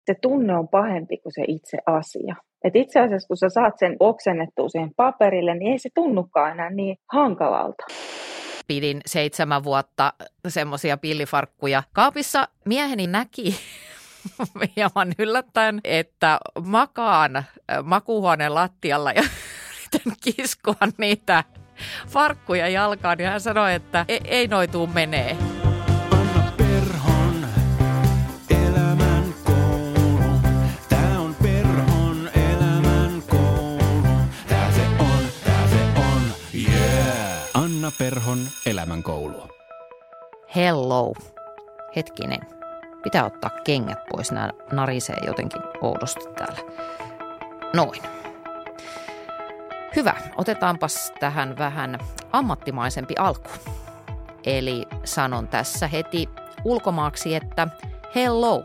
Se tunne on pahempi kuin se itse asia. Et itse asiassa, kun sä saat sen oksennettua siihen paperille, niin ei se tunnukaan enää niin hankalalta. Pidin 7 vuotta semmoisia pillifarkkuja kaapissa. Mieheni näki hieman yllättäen, että makaan makuuhuoneen lattialla ja yritän kiskoa niitä farkkuja jalkaan. Ja hän sanoi, että ei noi tuu menee. Anna Perhon elämän koulu. Tää on Perhon elämän koulu. Tää se on, yeah. Anna Perhon elämän koulu. Hello. Hetkinen. Pitää ottaa kengät pois. Nämä narisee jotenkin oudosti täällä. Noin. Hyvä. Otetaanpas tähän vähän ammattimaisempi alku. Eli sanon tässä heti ulkomaaksi, että hello.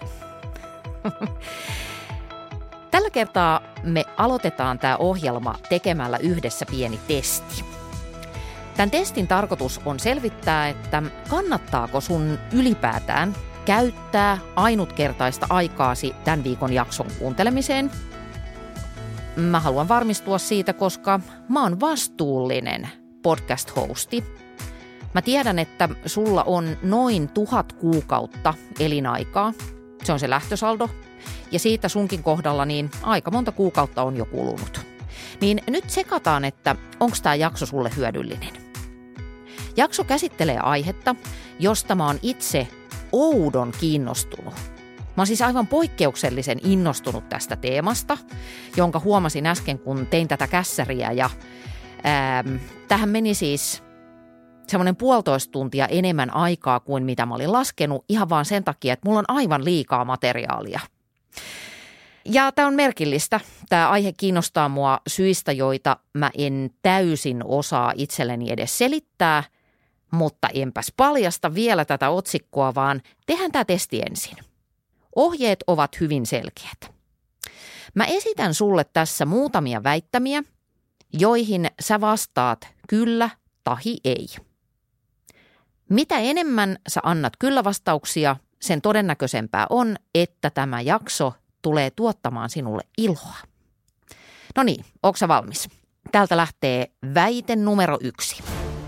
Tällä kertaa me aloitetaan tämä ohjelma tekemällä yhdessä pieni testi. Tämän testin tarkoitus on selvittää, että kannattaako sun ylipäätään käyttää ainutkertaista aikaasi tämän viikon jakson kuuntelemiseen. Mä haluan varmistua siitä, koska mä oon vastuullinen podcast-hosti. Mä tiedän, että sulla on noin 1000 kuukautta elinaikaa. Se on se lähtösaldo. Ja siitä sunkin kohdalla niin aika monta kuukautta on jo kulunut. Niin nyt tsekataan, että onko tämä jakso sulle hyödyllinen. Jakso käsittelee aihetta, josta mä oon itse oudon kiinnostunut. Mä oon siis aivan poikkeuksellisen innostunut tästä teemasta, jonka huomasin äsken, kun tein tätä kässäriä. Ja tähän meni siis semmoinen 1,5 tuntia enemmän aikaa kuin mitä mä olin laskenut, ihan vaan sen takia, että mulla on aivan liikaa materiaalia. Ja tämä on merkillistä. Tämä aihe kiinnostaa mua syistä, joita mä en täysin osaa itselleni edes selittää, mutta enpäs paljasta vielä tätä otsikkoa, vaan tehdään tämä testi ensin. Ohjeet ovat hyvin selkeät. Mä esitän sulle tässä muutamia väittämiä, joihin sä vastaat kyllä tahi ei. Mitä enemmän sä annat kyllä-vastauksia, sen todennäköisempää on, että tämä jakso tulee tuottamaan sinulle iloa. No niin, ootko sä valmis? Täältä lähtee väite numero 1.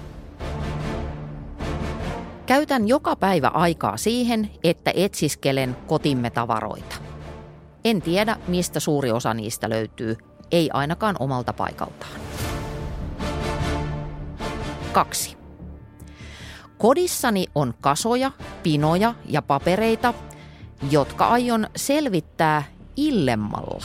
Käytän joka päivä aikaa siihen, että etsiskelen kotimme tavaroita. En tiedä, mistä suuri osa niistä löytyy, ei ainakaan omalta paikaltaan. 2. Kodissani on kasoja, pinoja ja papereita, jotka aion selvittää illemmalla.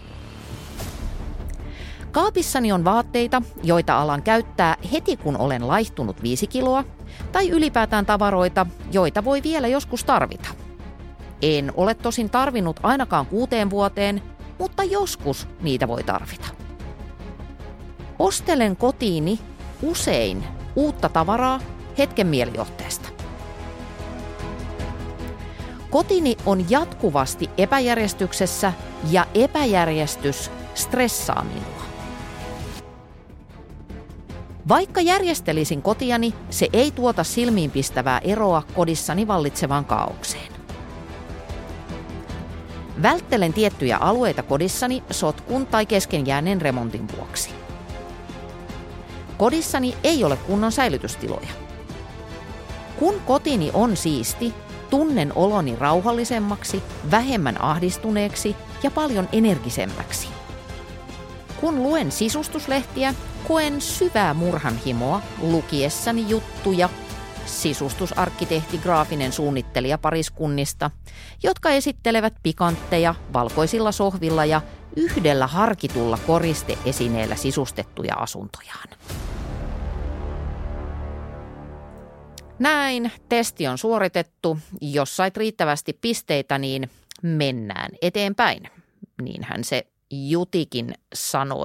Kaapissani on vaatteita, joita alan käyttää heti kun olen laihtunut 5 kiloa, tai ylipäätään tavaroita, joita voi vielä joskus tarvita. En ole tosin tarvinnut ainakaan 6 vuoteen, mutta joskus niitä voi tarvita. Ostelen kotiini usein uutta tavaraa hetken mielijohteesta. Kotini on jatkuvasti epäjärjestyksessä ja epäjärjestys stressaa minua. Vaikka järjestelisin kotiani, se ei tuota silmiinpistävää eroa kodissani vallitsevaan kaaukseen. Välttelen tiettyjä alueita kodissani sotkun tai kesken jääneen remontin vuoksi. Kodissani ei ole kunnon säilytystiloja. Kun kotini on siisti, tunnen oloni rauhallisemmaksi, vähemmän ahdistuneeksi ja paljon energisemmäksi. Kun luen sisustuslehtiä, koen syvää murhanhimoa lukiessani juttuja sisustusarkkitehti graafinen suunnittelija pariskunnista, jotka esittelevät pikantteja valkoisilla sohvilla ja yhdellä harkitulla koristeesineellä sisustettuja asuntojaan. Näin, testi on suoritettu. Jos sait riittävästi pisteitä, niin mennään eteenpäin. Niinhän se Jutikin sanoi.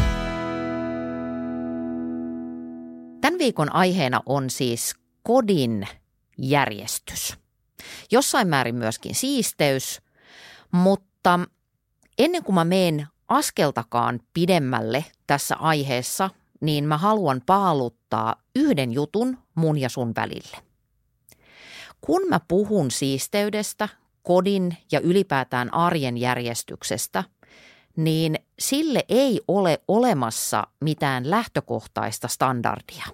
Tämän viikon aiheena on siis kodin järjestys. Jossain määrin myöskin siisteys, mutta ennen kuin mä menen askeltakaan pidemmälle tässä aiheessa, niin mä haluan paaluttaa yhden jutun mun ja sun välille. Kun mä puhun siisteydestä, kodin ja ylipäätään arjen järjestyksestä, niin sille ei ole olemassa mitään lähtökohtaista standardia.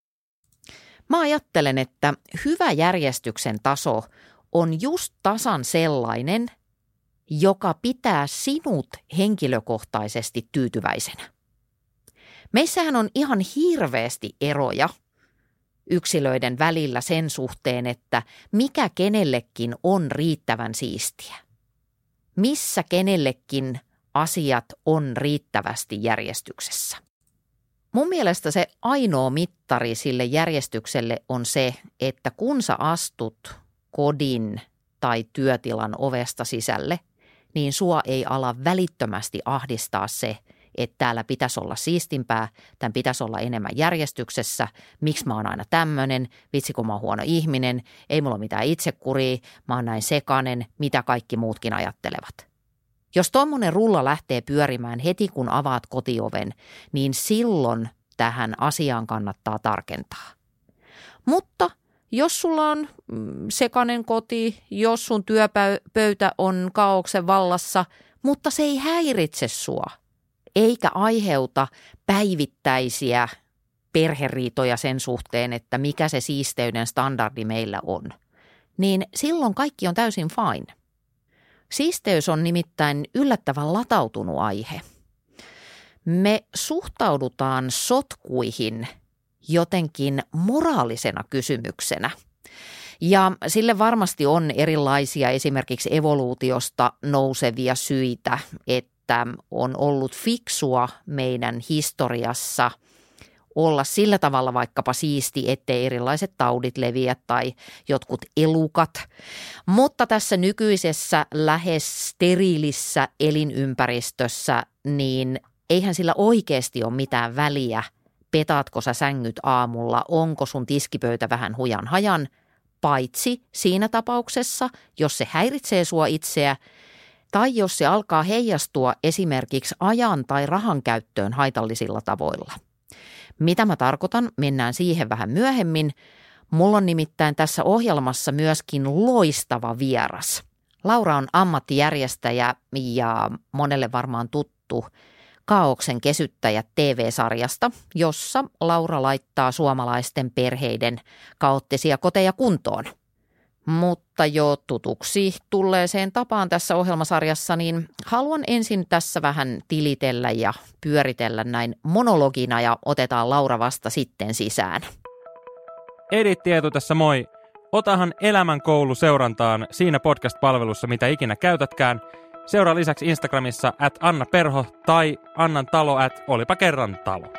Mä ajattelen, että hyvä järjestyksen taso on just tasan sellainen, joka pitää sinut henkilökohtaisesti tyytyväisenä. Meissähän on ihan hirveästi eroja yksilöiden välillä sen suhteen, että mikä kenellekin on riittävän siistiä. Missä kenellekin asiat on riittävästi järjestyksessä. Mun mielestä se ainoa mittari sille järjestykselle on se, että kun sä astut kodin tai työtilan ovesta sisälle, niin sua ei ala välittömästi ahdistaa se, että täällä pitäisi olla siistimpää, tämän pitäisi olla enemmän järjestyksessä, miksi mä oon aina tämmöinen, vitsi kun mä oon huono ihminen, ei mulla ole mitään itsekuria, mä oon näin sekainen, mitä kaikki muutkin ajattelevat. Jos tommonen rulla lähtee pyörimään heti kun avaat kotioven, niin silloin tähän asiaan kannattaa tarkentaa. Mutta jos sulla on sekainen koti, jos sun työpöytä on kaaoksen vallassa, mutta se ei häiritse sua, eikä aiheuta päivittäisiä perheriitoja sen suhteen, että mikä se siisteyden standardi meillä on, niin silloin kaikki on täysin fine. Siisteys on nimittäin yllättävän latautunut aihe. Me suhtaudutaan sotkuihin jotenkin moraalisena kysymyksenä. Ja sille varmasti on erilaisia esimerkiksi evoluutiosta nousevia syitä, että on ollut fiksua meidän historiassa olla sillä tavalla vaikkapa siisti, ettei erilaiset taudit leviä tai jotkut elukat. Mutta tässä nykyisessä lähes steriilissä elinympäristössä, niin eihän sillä oikeasti ole mitään väliä, petaatko sä sängyt aamulla, onko sun tiskipöytä vähän hujan hajan, paitsi siinä tapauksessa, jos se häiritsee sua itseä, tai jos se alkaa heijastua esimerkiksi ajan tai rahan käyttöön haitallisilla tavoilla. Mitä mä tarkoitan, mennään siihen vähän myöhemmin. Mulla on nimittäin tässä ohjelmassa myöskin loistava vieras. Laura on ammattijärjestäjä ja monelle varmaan tuttu Kaaoksen kesyttäjä TV-sarjasta, jossa Laura laittaa suomalaisten perheiden kaoottisia koteja kuntoon. Mutta jo tutuksi tulleeseen tapaan tässä ohjelmasarjassa, niin haluan ensin tässä vähän tilitellä ja pyöritellä näin monologina ja otetaan Laura vasta sitten sisään. Edit Tietu tässä moi. Otahan Elämänkoulu seurantaan siinä podcast-palvelussa, mitä ikinä käytätkään. Seuraa lisäksi Instagramissa @AnnaPerho tai AnnanTalo @olipakerrantalo.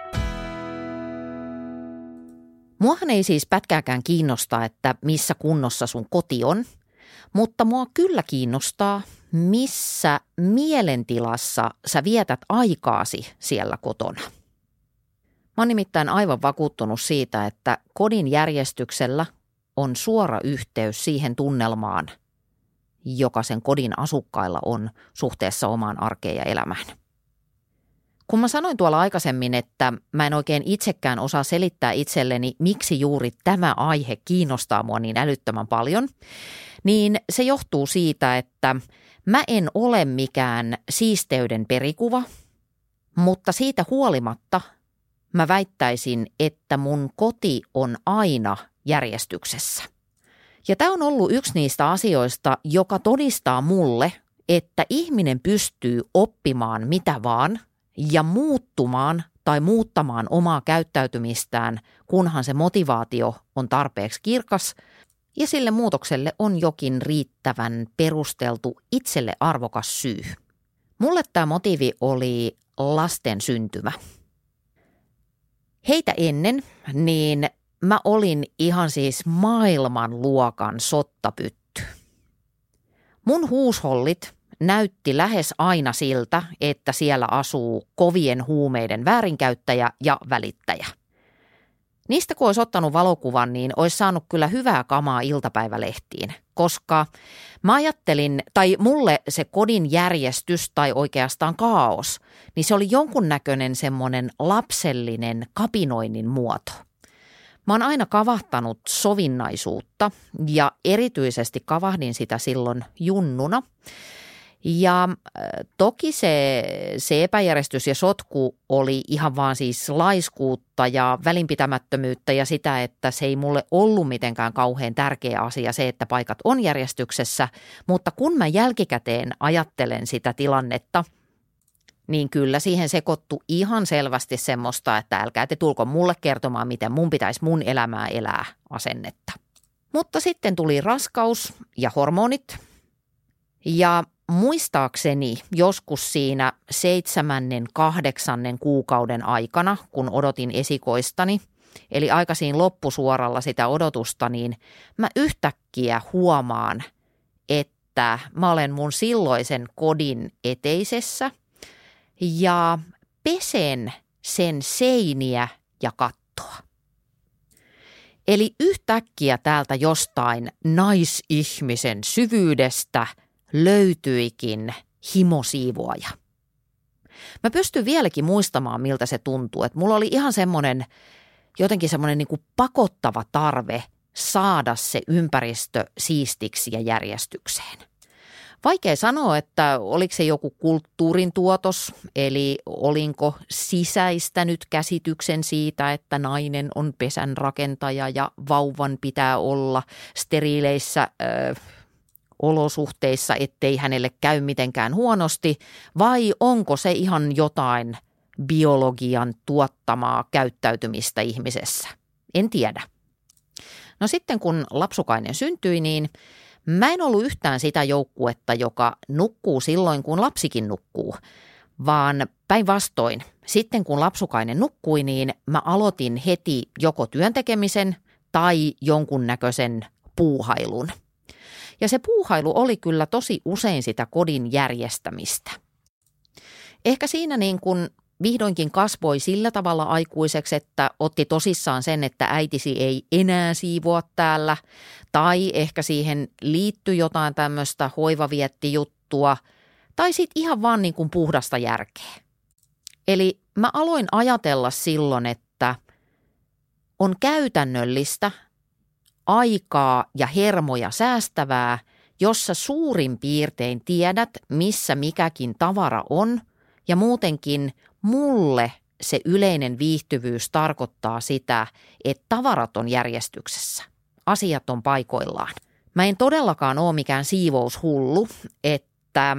Muahan ei siis pätkääkään kiinnosta, että missä kunnossa sun koti on, mutta mua kyllä kiinnostaa, missä mielentilassa sä vietät aikaasi siellä kotona. Mä oon nimittäin aivan vakuuttunut siitä, että kodin järjestyksellä on suora yhteys siihen tunnelmaan, joka sen kodin asukkailla on suhteessa omaan arkeen ja elämään. Kun mä sanoin tuolla aikaisemmin, että mä en oikein itsekään osaa selittää itselleni, miksi juuri tämä aihe kiinnostaa mua niin älyttömän paljon, niin se johtuu siitä, että mä en ole mikään siisteyden perikuva, mutta siitä huolimatta mä väittäisin, että mun koti on aina järjestyksessä. Ja tämä on ollut yksi niistä asioista, joka todistaa mulle, että ihminen pystyy oppimaan mitä vaan ja muuttumaan tai muuttamaan omaa käyttäytymistään, kunhan se motivaatio on tarpeeksi kirkas ja sille muutokselle on jokin riittävän perusteltu itselle arvokas syy. Mulle tämä motiivi oli lasten syntymä. Heitä ennen, niin mä olin ihan siis maailmanluokan sottapytty. Mun huushollit näytti lähes aina siltä, että siellä asuu kovien huumeiden väärinkäyttäjä ja välittäjä. Niistä kun olisi ottanut valokuvan, niin olisi saanut kyllä hyvää kamaa iltapäivälehtiin, koska mä ajattelin, tai mulle se kodin järjestys tai oikeastaan kaos, niin se oli jonkunnäköinen semmoinen lapsellinen kapinoinnin muoto. Mä oon aina kavahtanut sovinnaisuutta ja erityisesti kavahdin sitä silloin junnuna. Ja toki se epäjärjestys ja sotku oli ihan vaan siis laiskuutta ja välinpitämättömyyttä ja sitä, että se ei mulle ollut mitenkään kauhean tärkeä asia se, että paikat on järjestyksessä. Mutta kun mä jälkikäteen ajattelen sitä tilannetta, niin kyllä siihen sekoittu ihan selvästi semmoista, että älkää te tulko mulle kertomaan, miten mun pitäisi mun elämää elää asennetta. Mutta sitten tuli raskaus ja hormonit ja muistaakseni joskus siinä 7.–8. kuukauden aikana, kun odotin esikoistani, eli aika siinä loppusuoralla sitä odotusta, niin mä yhtäkkiä huomaan, että mä olen mun silloisen kodin eteisessä ja pesen sen seiniä ja kattoa. Eli yhtäkkiä täältä jostain naisihmisen syvyydestä löytyikin himosiivoaja. Mä pystyn vieläkin muistamaan, miltä se tuntuu. Että mulla oli ihan jotenkin semmoinen niin kuin pakottava tarve saada se ympäristö siistiksi ja järjestykseen. Vaikea sanoa, että oliko se joku kulttuurin tuotos, eli olinko sisäistänyt käsityksen siitä, että nainen on pesän rakentaja ja vauvan pitää olla steriileissä olosuhteissa, ettei hänelle käy mitenkään huonosti, vai onko se ihan jotain biologian tuottamaa käyttäytymistä ihmisessä? En tiedä. No sitten kun lapsukainen syntyi, niin mä en ollut yhtään sitä joukkuetta, joka nukkuu silloin, kun lapsikin nukkuu, vaan päinvastoin. Sitten kun lapsukainen nukkui, niin mä aloitin heti joko työntekemisen tai jonkunnäköisen puuhailun. Ja se puuhailu oli kyllä tosi usein sitä kodin järjestämistä. Ehkä siinä niin kuin vihdoinkin kasvoi sillä tavalla aikuiseksi, että otti tosissaan sen, että äitisi ei enää siivoa täällä. Tai ehkä siihen liittyi jotain tämmöistä hoivaviettijuttua. Tai sitten ihan vaan niin kuin puhdasta järkeä. Eli mä aloin ajatella silloin, että on käytännöllistä, aikaa ja hermoja säästävää, jossa suurin piirtein tiedät, missä mikäkin tavara on, ja muutenkin mulle se yleinen viihtyvyys tarkoittaa sitä, että tavarat on järjestyksessä, asiat on paikoillaan. Mä en todellakaan ole mikään siivoushullu, että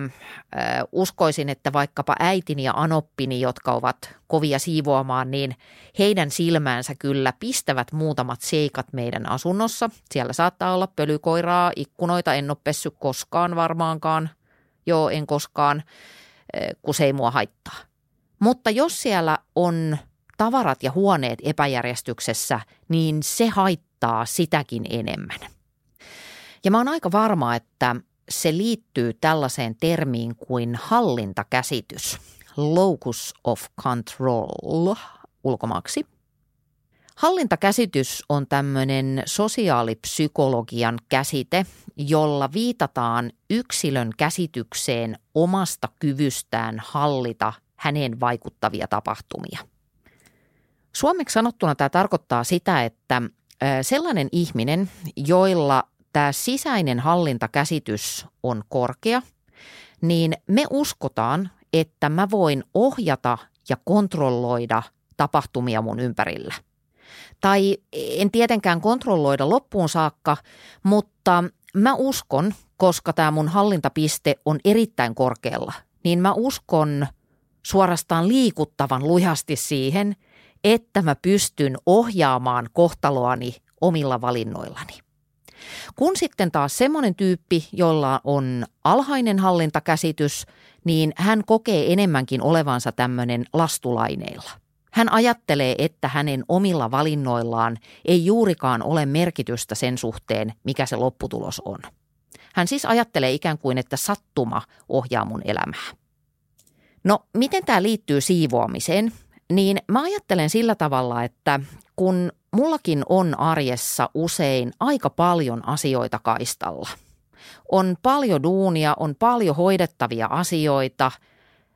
uskoisin, että vaikkapa äitini ja anoppini, jotka ovat kovia siivoamaan, niin heidän silmäänsä kyllä pistävät muutamat seikat meidän asunnossa. Siellä saattaa olla pölykoiraa, ikkunoita, en ole pessyt koskaan varmaankaan. Joo, en koskaan, kun se ei mua haittaa. Mutta jos siellä on tavarat ja huoneet epäjärjestyksessä, niin se haittaa sitäkin enemmän. Ja mä oon aika varma, että se liittyy tällaiseen termiin kuin hallintakäsitys, locus of control ulkomaaksi. Hallintakäsitys on tämmöinen sosiaalipsykologian käsite, jolla viitataan yksilön käsitykseen omasta kyvystään hallita häneen vaikuttavia tapahtumia. Suomeksi sanottuna tämä tarkoittaa sitä, että sellainen ihminen, joilla tämä sisäinen hallintakäsitys on korkea, niin me uskotaan, että mä voin ohjata ja kontrolloida tapahtumia mun ympärillä. Tai en tietenkään kontrolloida loppuun saakka, mutta mä uskon, koska tämä mun hallintapiste on erittäin korkealla, niin mä uskon suorastaan liikuttavan lujasti siihen, että mä pystyn ohjaamaan kohtaloani omilla valinnoillani. Kun sitten taas semmoinen tyyppi, jolla on alhainen hallintakäsitys, niin hän kokee enemmänkin olevansa tämmöinen lastulaineilla. Hän ajattelee, että hänen omilla valinnoillaan ei juurikaan ole merkitystä sen suhteen, mikä se lopputulos on. Hän siis ajattelee ikään kuin, että sattuma ohjaa mun elämää. No, miten tämä liittyy siivoamiseen? Niin mä ajattelen sillä tavalla, että kun mullakin on arjessa usein aika paljon asioita kaistalla. On paljon duunia, on paljon hoidettavia asioita.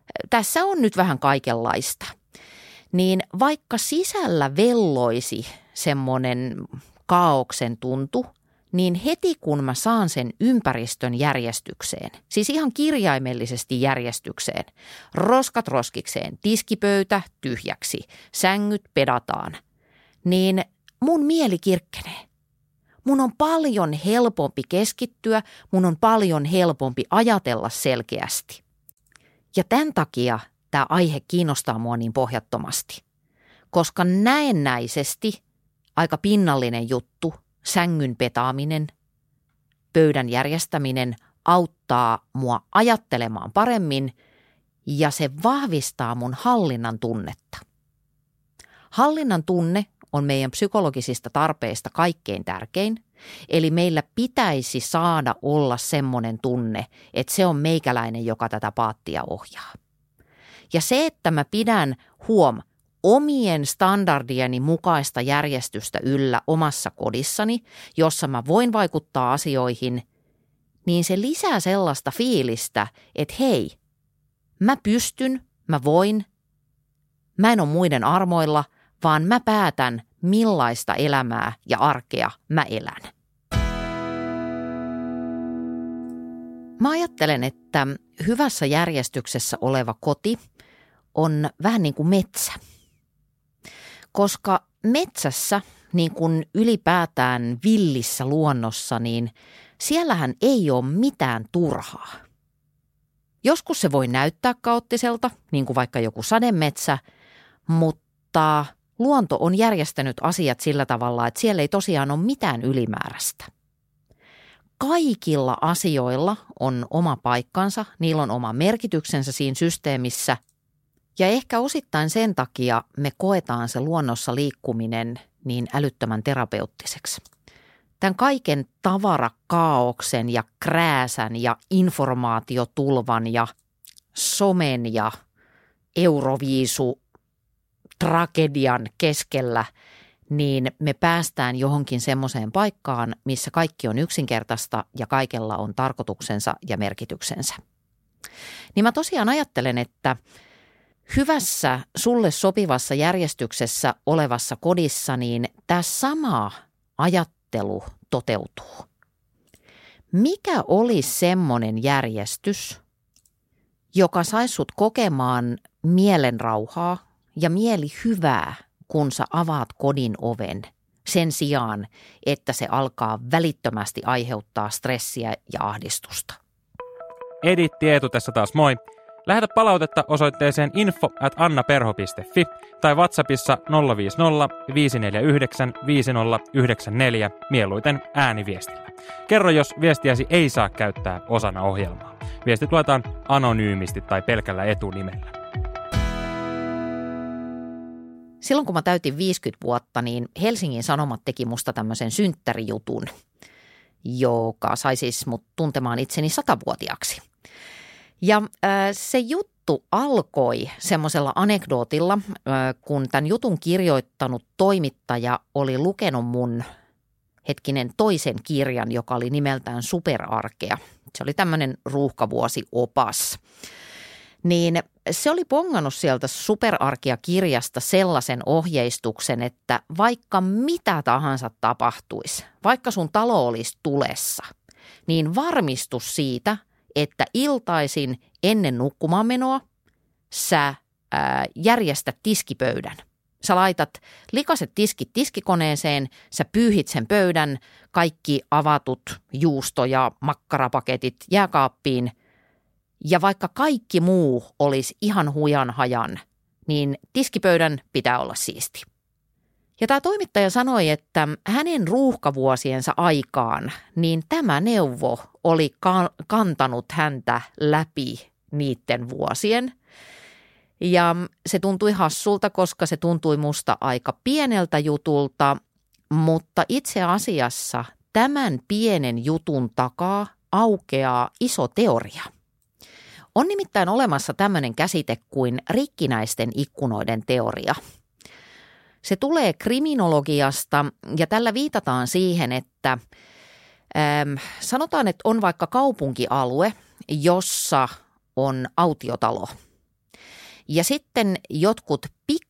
Tässä on nyt vähän kaikenlaista. Niin vaikka sisällä velloisi semmoinen kaaoksen tuntu, niin heti kun mä saan sen ympäristön järjestykseen, siis ihan kirjaimellisesti järjestykseen, roskat roskikseen, tiskipöytä tyhjäksi, sängyt pedataan, niin mun mieli kirkkenee. Mun on paljon helpompi keskittyä, mun on paljon helpompi ajatella selkeästi. Ja tämän takia tämä aihe kiinnostaa mua niin pohjattomasti, koska näennäisesti aika pinnallinen juttu, sängyn petaaminen, pöydän järjestäminen auttaa mua ajattelemaan paremmin ja se vahvistaa mun hallinnan tunnetta. Hallinnan tunne on meidän psykologisista tarpeista kaikkein tärkein, eli meillä pitäisi saada olla semmoinen tunne, että se on meikäläinen, joka tätä paattia ohjaa. Ja se, että mä pidän omien standardieni mukaista järjestystä yllä omassa kodissani, jossa mä voin vaikuttaa asioihin, niin se lisää sellaista fiilistä, että hei, mä pystyn, mä voin, mä en ole muiden armoilla, vaan mä päätän, millaista elämää ja arkea mä elän. Mä ajattelen, että hyvässä järjestyksessä oleva koti on vähän niin kuin metsä. Koska metsässä, niin kuin ylipäätään villissä luonnossa, niin siellähän ei ole mitään turhaa. Joskus se voi näyttää kaoottiselta, niin kuin vaikka joku sademetsä, mutta luonto on järjestänyt asiat sillä tavalla, että siellä ei tosiaan ole mitään ylimääräistä. Kaikilla asioilla on oma paikkansa, niillä on oma merkityksensä siinä systeemissä. Ja ehkä osittain sen takia me koetaan se luonnossa liikkuminen niin älyttömän terapeuttiseksi. Tämän kaiken tavarakaaoksen ja krääsän ja informaatiotulvan ja somen ja Euroviisu-tragedian keskellä, niin me päästään johonkin semmoiseen paikkaan, missä kaikki on yksinkertaista ja kaikella on tarkoituksensa ja merkityksensä. Niin mä tosiaan ajattelen, että hyvässä sulle sopivassa järjestyksessä olevassa kodissa, niin tämä sama ajattelu toteutuu. Mikä olisi semmoinen järjestys, joka saisi sut kokemaan mielenrauhaa ja mielihyvää, kun sä avaat kodin oven sen sijaan, että se alkaa välittömästi aiheuttaa stressiä ja ahdistusta? Editti Eetu tässä taas moi. Lähetä palautetta osoitteeseen info@annaperho.fi tai WhatsAppissa 050 549 5094 mieluiten ääniviestillä. Kerro, jos viestiäsi ei saa käyttää osana ohjelmaa. Viestit luetaan anonyymisti tai pelkällä etunimellä. Silloin kun mä täytin 50 vuotta, niin Helsingin Sanomat teki musta tämmöisen synttärijutun, joka sai siis mut tuntemaan itseni 100-vuotiaaksi. Ja se juttu alkoi semmoisella anekdootilla, kun tämän jutun kirjoittanut toimittaja oli lukenut mun toisen kirjan, joka oli nimeltään Superarkea. Se oli tämmöinen ruuhkavuosiopas. Niin se oli pongannut sieltä Superarkea-kirjasta sellaisen ohjeistuksen, että vaikka mitä tahansa tapahtuisi, vaikka sun talo olisi tulessa, niin varmistu siitä, että iltaisin ennen nukkumaanmenoa sä järjestät tiskipöydän. Sä laitat likaset tiskit tiskikoneeseen, sä pyyhit sen pöydän, kaikki avatut juusto- ja makkarapaketit jääkaappiin. Ja vaikka kaikki muu olisi ihan hujan hajan, niin tiskipöydän pitää olla siisti. Ja tämä toimittaja sanoi, että hänen ruuhkavuosiensa aikaan, niin tämä neuvo oli kantanut häntä läpi niiden vuosien. Ja se tuntui hassulta, koska se tuntui musta aika pieneltä jutulta, mutta itse asiassa tämän pienen jutun takaa aukeaa iso teoria. On nimittäin olemassa tämmöinen käsite kuin rikkinäisten ikkunoiden teoria. Se tulee kriminologiasta ja tällä viitataan siihen, että sanotaan, että on vaikka kaupunkialue, jossa on autiotalo. Ja sitten jotkut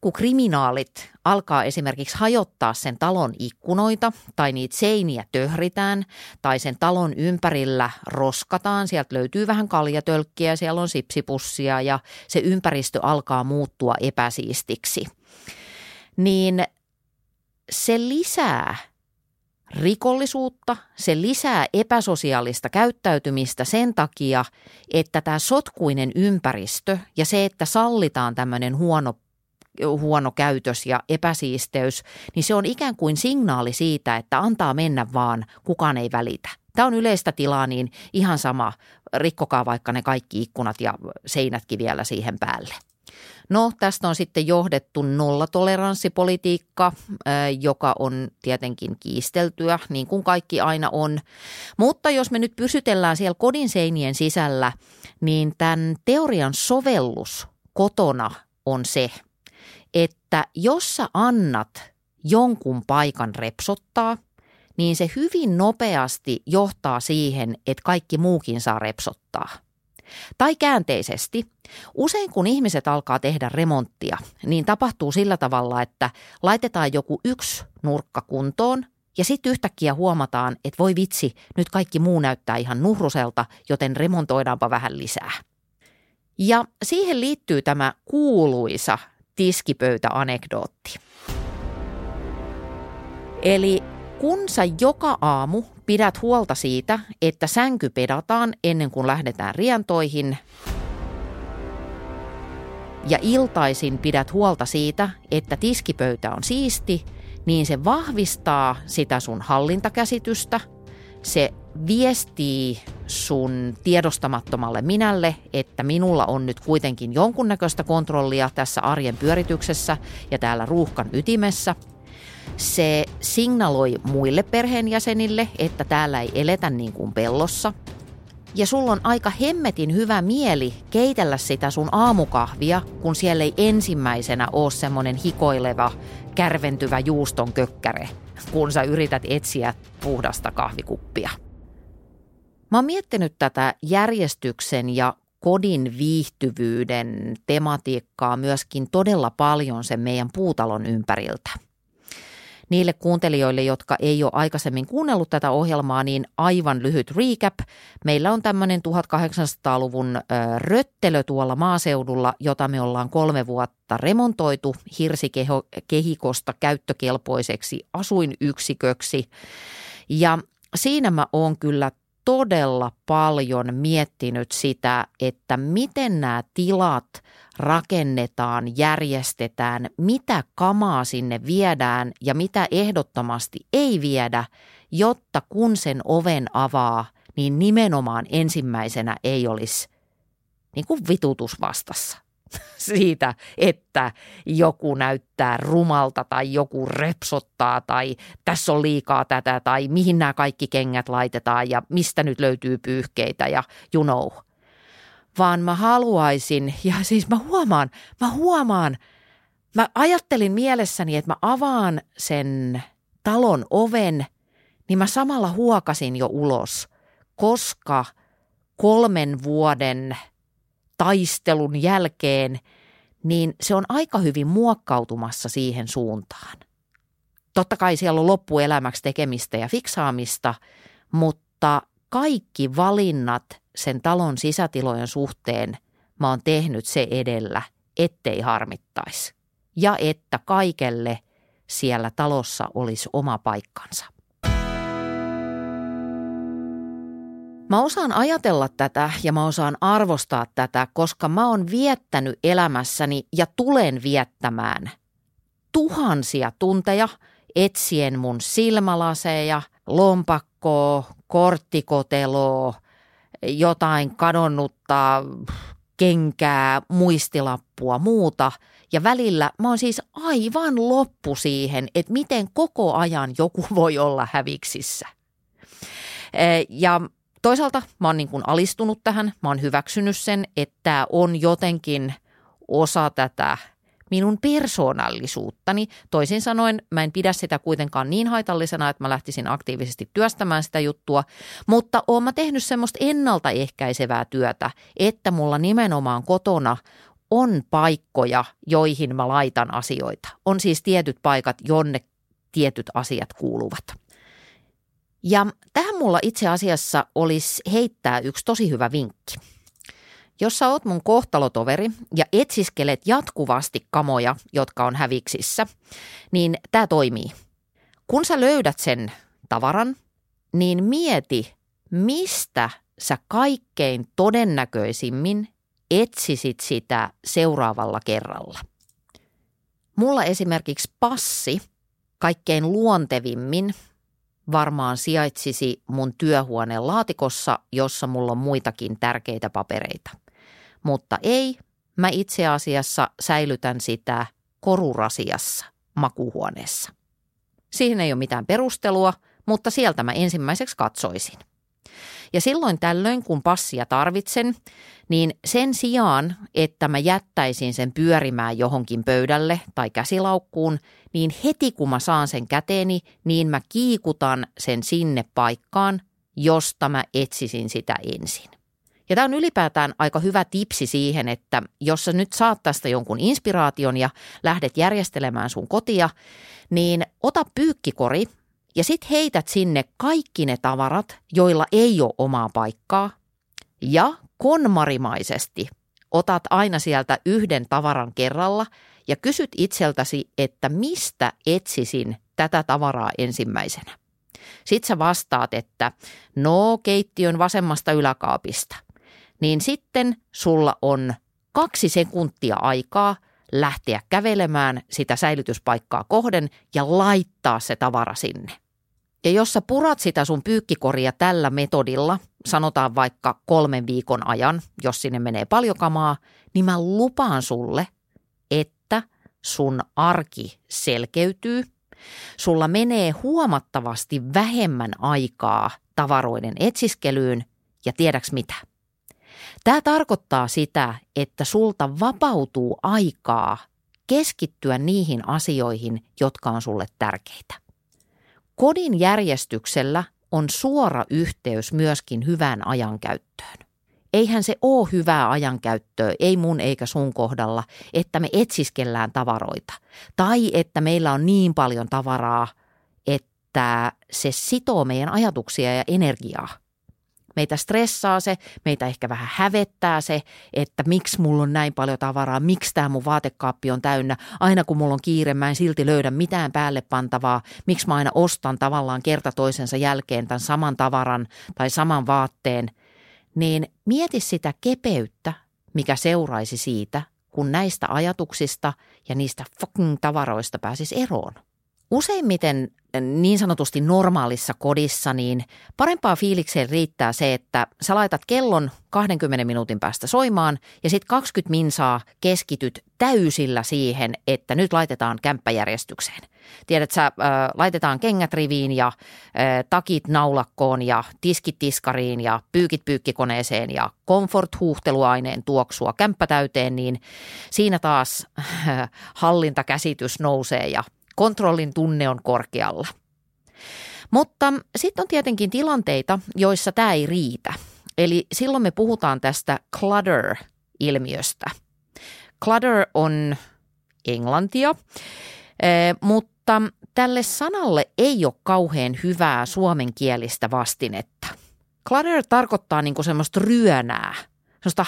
pikkukriminaalit alkaa esimerkiksi hajottaa sen talon ikkunoita tai niitä seiniä töhritään tai sen talon ympärillä roskataan. Sieltä löytyy vähän kaljatölkkiä, siellä on sipsipussia ja se ympäristö alkaa muuttua epäsiistiksi. Niin se lisää rikollisuutta, se lisää epäsosiaalista käyttäytymistä sen takia, että tämä sotkuinen ympäristö ja se, että sallitaan tämmöinen huono käytös ja epäsiisteys, niin se on ikään kuin signaali siitä, että antaa mennä vaan, kukaan ei välitä. Tämä on yleistä tilaa, niin ihan sama, rikkokaa vaikka ne kaikki ikkunat ja seinätkin vielä siihen päälle. No, tästä on sitten johdettu nollatoleranssipolitiikka, joka on tietenkin kiisteltyä, niin kuin kaikki aina on. Mutta jos me nyt pysytellään siellä kodin seinien sisällä, niin tämän teorian sovellus kotona on se, että jos sä annat jonkun paikan repsottaa, niin se hyvin nopeasti johtaa siihen, että kaikki muukin saa repsottaa. Tai käänteisesti, usein kun ihmiset alkaa tehdä remonttia, niin tapahtuu sillä tavalla, että laitetaan joku yksi nurkka kuntoon ja sitten yhtäkkiä huomataan, että voi vitsi, nyt kaikki muu näyttää ihan nuhruselta, joten remontoidaanpa vähän lisää. Ja siihen liittyy tämä kuuluisa tiskipöytä-anekdootti. Eli kun sä joka aamu pidät huolta siitä, että sänky pedataan ennen kuin lähdetään rientoihin ja iltaisin pidät huolta siitä, että tiskipöytä on siisti, niin se vahvistaa sitä sun hallintakäsitystä. Se viestii sun tiedostamattomalle minälle, että minulla on nyt kuitenkin jonkunnäköistä kontrollia tässä arjen pyörityksessä ja täällä ruuhkan ytimessä. Se signaloi muille perheenjäsenille, että täällä ei eletä niin kuin pellossa. Ja sulla on aika hemmetin hyvä mieli keitellä sitä sun aamukahvia, kun siellä ei ensimmäisenä ole semmoinen hikoileva, kärventyvä juuston kökkäre, kun sä yrität etsiä puhdasta kahvikuppia. Mä oon miettinyt tätä järjestyksen ja kodin viihtyvyyden tematiikkaa myöskin todella paljon sen meidän puutalon ympäriltä. Niille kuuntelijoille, jotka ei ole aikaisemmin kuunnellut tätä ohjelmaa, niin aivan lyhyt recap. Meillä on tämmöinen 1800-luvun röttelö tuolla maaseudulla, jota me ollaan 3 vuotta remontoitu hirsikehikosta käyttökelpoiseksi asuinyksiköksi. Ja siinä mä oon kyllä todella paljon miettinyt sitä, että miten nämä tilat rakennetaan, järjestetään, mitä kamaa sinne viedään ja mitä ehdottomasti ei viedä, jotta kun sen oven avaa, niin nimenomaan ensimmäisenä ei olisi niin kuin vitutus vastassa siitä, että joku näyttää rumalta tai joku repsottaa tai tässä on liikaa tätä tai mihin nämä kaikki kengät laitetaan ja mistä nyt löytyy pyyhkeitä ja you know. Vaan mä haluaisin, ja siis mä huomaan, mä ajattelin mielessäni, että mä avaan sen talon oven, niin mä samalla huokasin jo ulos, koska 3 vuoden taistelun jälkeen, niin se on aika hyvin muokkautumassa siihen suuntaan. Totta kai siellä on loppuelämäksi tekemistä ja fiksaamista, mutta kaikki valinnat sen talon sisätilojen suhteen mä oon tehnyt se edellä, ettei harmittaisi. Ja että kaikelle siellä talossa olisi oma paikkansa. Mä osaan ajatella tätä ja mä osaan arvostaa tätä, koska mä oon viettänyt elämässäni ja tulen viettämään tuhansia tunteja etsien mun silmälaseja, lompakkoa, korttikoteloa, jotain kadonnutta kenkää, muistilappua, muuta. Ja välillä mä oon siis aivan loppu siihen, että miten koko ajan joku voi olla häviksissä. Ja toisaalta mä oon niin kuin alistunut tähän, mä oon hyväksynyt sen, että tää on jotenkin osa tätä minun persoonallisuuttani. Toisin sanoen mä en pidä sitä kuitenkaan niin haitallisena, että mä lähtisin aktiivisesti työstämään sitä juttua, mutta oon mä tehnyt semmoista ennaltaehkäisevää työtä, että mulla nimenomaan kotona on paikkoja, joihin mä laitan asioita. On siis tietyt paikat, jonne tietyt asiat kuuluvat. Ja tähän mulla itse asiassa olisi heittää yksi tosi hyvä vinkki. Jos sä oot mun kohtalotoveri ja etsiskelet jatkuvasti kamoja, jotka on häviksissä, niin tää toimii. Kun sä löydät sen tavaran, niin mieti, mistä sä kaikkein todennäköisimmin etsisit sitä seuraavalla kerralla. Mulla esimerkiksi passi kaikkein luontevimmin varmaan sijaitsisi mun työhuoneen laatikossa, jossa mulla on muitakin tärkeitä papereita. Mutta ei, mä itse asiassa säilytän sitä korurasiassa makuuhuoneessa. Siihen ei ole mitään perustelua, mutta sieltä mä ensimmäiseksi katsoisin. Ja silloin tällöin, kun passia tarvitsen, niin sen sijaan, että mä jättäisin sen pyörimään johonkin pöydälle tai käsilaukkuun, niin heti kun mä saan sen käteeni, niin mä kiikutan sen sinne paikkaan, josta mä etsisin sitä ensin. Ja tämä on ylipäätään aika hyvä tipsi siihen, että jos sä nyt saat tästä jonkun inspiraation ja lähdet järjestelemään sun kotia, niin ota pyykkikori ja sit heität sinne kaikki ne tavarat, joilla ei ole omaa paikkaa. Ja konmarimaisesti otat aina sieltä yhden tavaran kerralla ja kysyt itseltäsi, että mistä etsisin tätä tavaraa ensimmäisenä. Sitten sä vastaat, että no keittiön vasemmasta yläkaapista. Niin sitten sulla on 2 sekuntia aikaa lähteä kävelemään sitä säilytyspaikkaa kohden ja laittaa se tavara sinne. Ja jos sä purat sitä sun pyykkikoria tällä metodilla, sanotaan vaikka 3 viikon ajan, jos sinne menee paljon kamaa, niin mä lupaan sulle, että sun arki selkeytyy. Sulla menee huomattavasti vähemmän aikaa tavaroiden etsiskelyyn ja tiedäks mitä? Tämä tarkoittaa sitä, että sulta vapautuu aikaa keskittyä niihin asioihin, jotka on sulle tärkeitä. Kodin järjestyksellä on suora yhteys myöskin hyvään ajankäyttöön. Eihän se ole hyvää ajankäyttöä, ei mun eikä sun kohdalla, että me etsiskellään tavaroita. Tai että meillä on niin paljon tavaraa, että se sitoo meidän ajatuksia ja energiaa. Meitä stressaa se, meitä ehkä vähän hävettää se, että miksi mulla on näin paljon tavaraa, miksi tämä mun vaatekaappi on täynnä. Aina kun mulla on kiire, mä en silti löydä mitään päälle pantavaa. Miksi mä aina ostan tavallaan kerta toisensa jälkeen tämän saman tavaran tai saman vaatteen. Niin mieti sitä kepeyttä, mikä seuraisi siitä, kun näistä ajatuksista ja niistä fucking tavaroista pääsisi eroon. Useimmiten niin sanotusti normaalissa kodissa, niin parempaa fiilikseen riittää se, että sä laitat kellon 20 minuutin päästä soimaan ja sitten 20 minsaa keskityt täysillä siihen, että nyt laitetaan kämppäjärjestykseen. Tiedätkö, laitetaan kengät riviin ja takit naulakkoon ja tiskit tiskariin ja pyykit pyykkikoneeseen ja comfort-huuhteluaineen tuoksua kämppä täyteen, niin siinä taas hallintakäsitys nousee ja kontrollin tunne on korkealla. Mutta sitten on tietenkin tilanteita, joissa tämä ei riitä. Eli silloin me puhutaan tästä clutter-ilmiöstä. Clutter on englantia, mutta tälle sanalle ei ole kauhean hyvää suomenkielistä vastinetta. Clutter tarkoittaa niinku semmoista ryönää, semmoista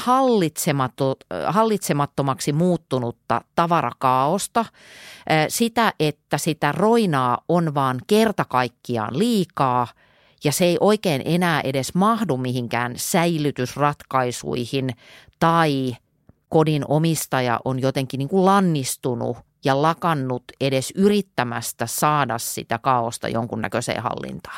hallitsemattomaksi muuttunutta tavarakaaosta, sitä, että sitä roinaa on vaan kerta kaikkiaan liikaa ja se ei oikein enää edes mahdu mihinkään säilytysratkaisuihin tai kodin omistaja on jotenkin niin kuin lannistunut ja lakannut edes yrittämästä saada sitä kaaosta jonkunnäköiseen hallintaan.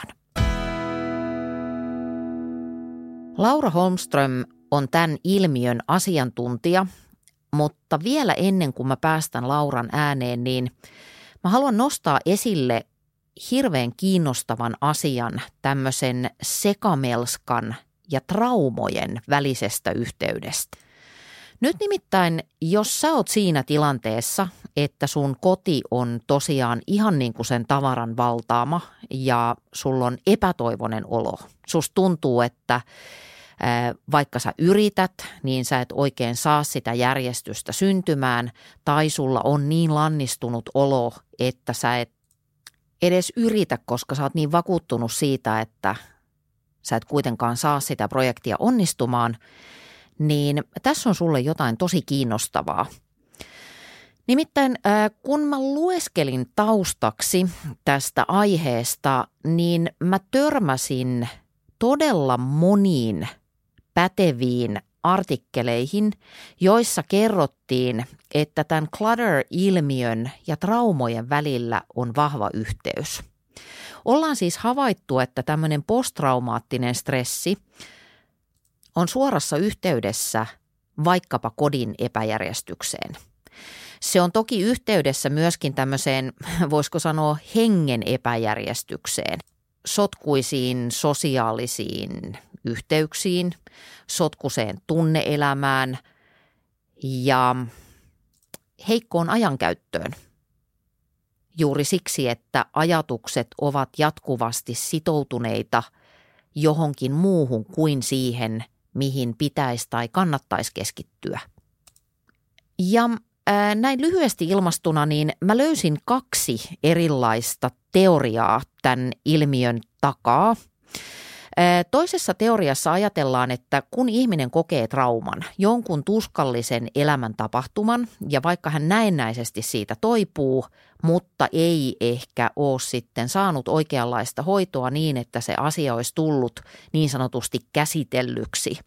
Laura Holmström on tämän ilmiön asiantuntija, mutta vielä ennen kuin mä päästän Lauran ääneen, niin mä haluan nostaa esille hirveän kiinnostavan asian tämmöisen sekamelskan ja traumojen välisestä yhteydestä. Nyt nimittäin, jos sä oot siinä tilanteessa, että sun koti on tosiaan ihan niin kuin sen tavaran valtaama ja sulla on epätoivoinen olo, susta tuntuu, että Vaikka sä yrität, niin sä et oikein saa sitä järjestystä syntymään tai sulla on niin lannistunut olo, että sä et edes yritä, koska sä oot niin vakuuttunut siitä, että sä et kuitenkaan saa sitä projektia onnistumaan, niin tässä on sulle jotain tosi kiinnostavaa. Nimittäin kun mä lueskelin taustaksi tästä aiheesta, niin mä törmäsin todella moniin päteviin artikkeleihin, joissa kerrottiin, että tämän clutter-ilmiön ja traumojen välillä on vahva yhteys. Ollaan siis havaittu, että tämmöinen posttraumaattinen stressi on suorassa yhteydessä vaikkapa kodin epäjärjestykseen. Se on toki yhteydessä myöskin tämmöiseen, voisiko sanoa, hengen epäjärjestykseen, sotkuisiin sosiaalisiin yhteyksiin, sotkuseen tunneelämään ja heikkoon ajankäyttöön. Juuri siksi, että ajatukset ovat jatkuvasti sitoutuneita johonkin muuhun kuin siihen, mihin pitäisi tai kannattaisi keskittyä. Ja näin lyhyesti ilmastuna, niin mä löysin 2 erilaista teoriaa tämän ilmiön takaa. Toisessa teoriassa ajatellaan, että kun ihminen kokee trauman, jonkun tuskallisen elämäntapahtuman, ja vaikka hän näennäisesti siitä toipuu, mutta ei ehkä ole sitten saanut oikeanlaista hoitoa niin, että se asia olisi tullut niin sanotusti käsitellyksi,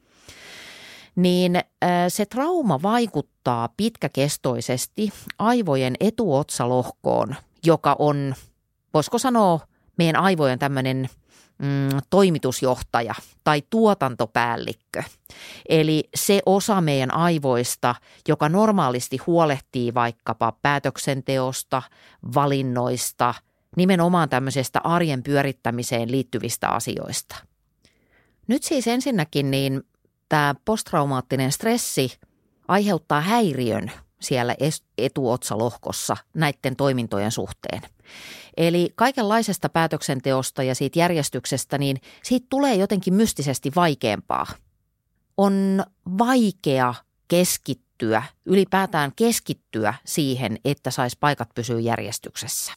niin se trauma vaikuttaa pitkäkestoisesti aivojen etuotsalohkoon, joka on, voisiko sanoa, meidän aivojen tämmöinen toimitusjohtaja tai tuotantopäällikkö. Eli se osa meidän aivoista, joka normaalisti huolehtii vaikkapa päätöksenteosta, valinnoista, nimenomaan tämmöisestä arjen pyörittämiseen liittyvistä asioista. Nyt siis ensinnäkin niin tämä posttraumaattinen stressi aiheuttaa häiriön siellä etuotsalohkossa näiden toimintojen suhteen. Eli kaikenlaisesta päätöksenteosta ja siitä järjestyksestä, niin siitä tulee jotenkin mystisesti vaikeampaa. On vaikea keskittyä, ylipäätään keskittyä siihen, että saisi paikat pysyä järjestyksessä.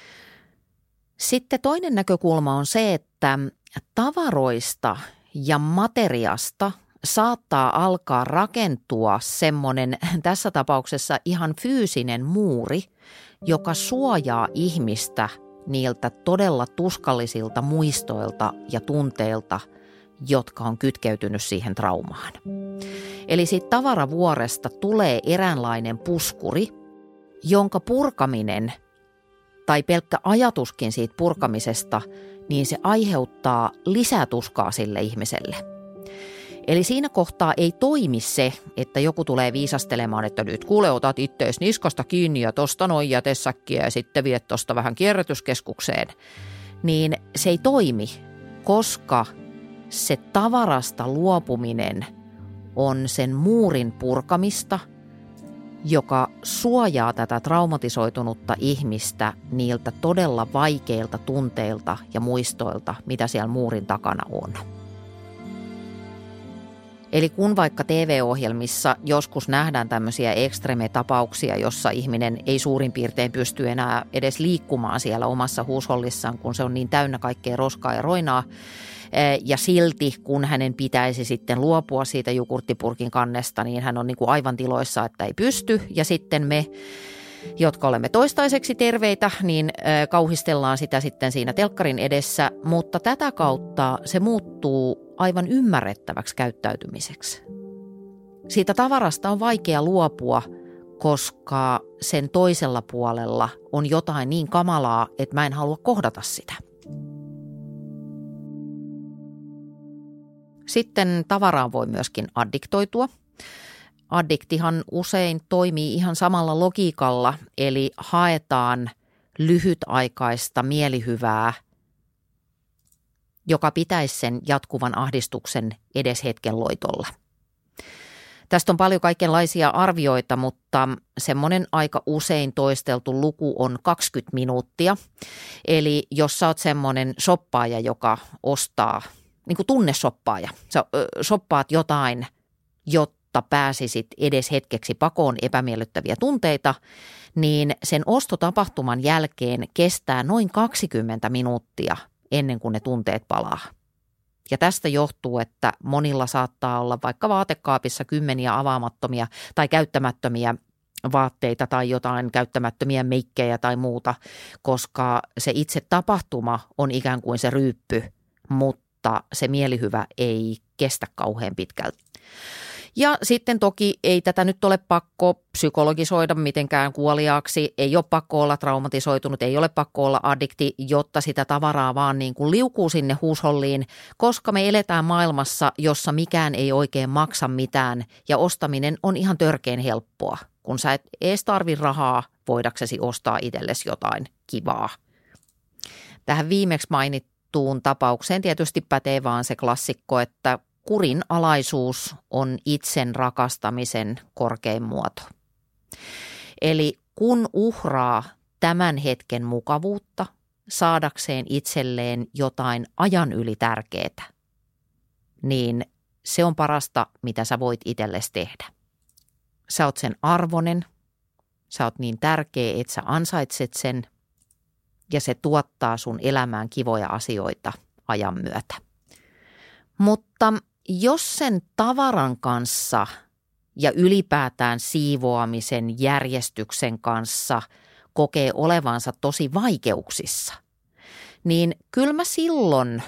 Sitten toinen näkökulma on se, että tavaroista ja materiasta saattaa alkaa rakentua semmoinen tässä tapauksessa ihan fyysinen muuri, joka suojaa ihmistä niiltä todella tuskallisilta muistoilta ja tunteilta, jotka on kytkeytynyt siihen traumaan. Eli siitä tavaravuoresta tulee eräänlainen puskuri, jonka purkaminen tai pelkkä ajatuskin siitä purkamisesta, niin se aiheuttaa lisätuskaa sille ihmiselle. Eli siinä kohtaa ei toimi se, että joku tulee viisastelemaan, että nyt kuule otat ittees niskasta kiinni ja tosta noin jätesäkkiä ja sitten viet tosta vähän kierrätyskeskukseen. Niin se ei toimi, koska se tavarasta luopuminen on sen muurin purkamista, joka suojaa tätä traumatisoitunutta ihmistä niiltä todella vaikeilta tunteilta ja muistoilta, mitä siellä muurin takana on. Eli kun vaikka TV-ohjelmissa joskus nähdään tämmöisiä ekstreme-tapauksia, jossa ihminen ei suurin piirtein pysty enää edes liikkumaan siellä omassa huushollissaan, kun se on niin täynnä kaikkea roskaa ja roinaa, ja silti kun hänen pitäisi sitten luopua siitä jogurttipurkin kannesta, niin hän on niin kuin aivan tiloissa, että ei pysty. Ja sitten me, jotka olemme toistaiseksi terveitä, niin kauhistellaan sitä sitten siinä telkkarin edessä, mutta tätä kautta se muuttuu aivan ymmärrettäväksi käyttäytymiseksi. Siitä tavarasta on vaikea luopua, koska sen toisella puolella on jotain niin kamalaa, että mä en halua kohdata sitä. Sitten tavaraan voi myöskin addiktoitua. Addiktihan usein toimii ihan samalla logiikalla, eli haetaan lyhytaikaista mielihyvää, joka pitäisi sen jatkuvan ahdistuksen edes hetken loitolla. Tästä on paljon kaikenlaisia arvioita, mutta semmoinen aika usein toisteltu luku on 20 minuuttia. Eli jos sä oot semmoinen shoppaaja, joka ostaa niin kuin tunnesoppaaja. Sä soppaat jotain, jotta pääsisit edes hetkeksi pakoon epämiellyttäviä tunteita, niin sen ostotapahtuman jälkeen kestää noin 20 minuuttia ennen kuin ne tunteet palaa. Ja tästä johtuu, että monilla saattaa olla vaikka vaatekaapissa kymmeniä avaamattomia tai käyttämättömiä vaatteita tai jotain käyttämättömiä meikkejä tai muuta, koska se itse tapahtuma on ikään kuin se ryyppy, mutta se mielihyvä ei kestä kauhean pitkälti. Ja sitten toki ei tätä nyt ole pakko psykologisoida mitenkään kuoliaaksi, ei ole pakko olla traumatisoitunut, ei ole pakko olla addikti, jotta sitä tavaraa vaan niin kuin liukuu sinne huusholliin, koska me eletään maailmassa, jossa mikään ei oikein maksa mitään ja ostaminen on ihan törkeän helppoa, kun sä et ees tarvi rahaa voidaksesi ostaa itsellesi jotain kivaa. Tähän viimeksi mainittuun tapaukseen tietysti pätee vaan se klassikko, että kurinalaisuus on itsen rakastamisen korkein muoto. Eli kun uhraa tämän hetken mukavuutta saadakseen itselleen jotain ajan yli tärkeää, niin se on parasta, mitä sä voit itsellesi tehdä. Sä oot sen arvonen, sä oot niin tärkeä, että sä ansaitset sen ja se tuottaa sun elämään kivoja asioita ajan myötä. Mutta jos sen tavaran kanssa ja ylipäätään siivoamisen järjestyksen kanssa kokee olevansa tosi vaikeuksissa, niin kyllä mä silloin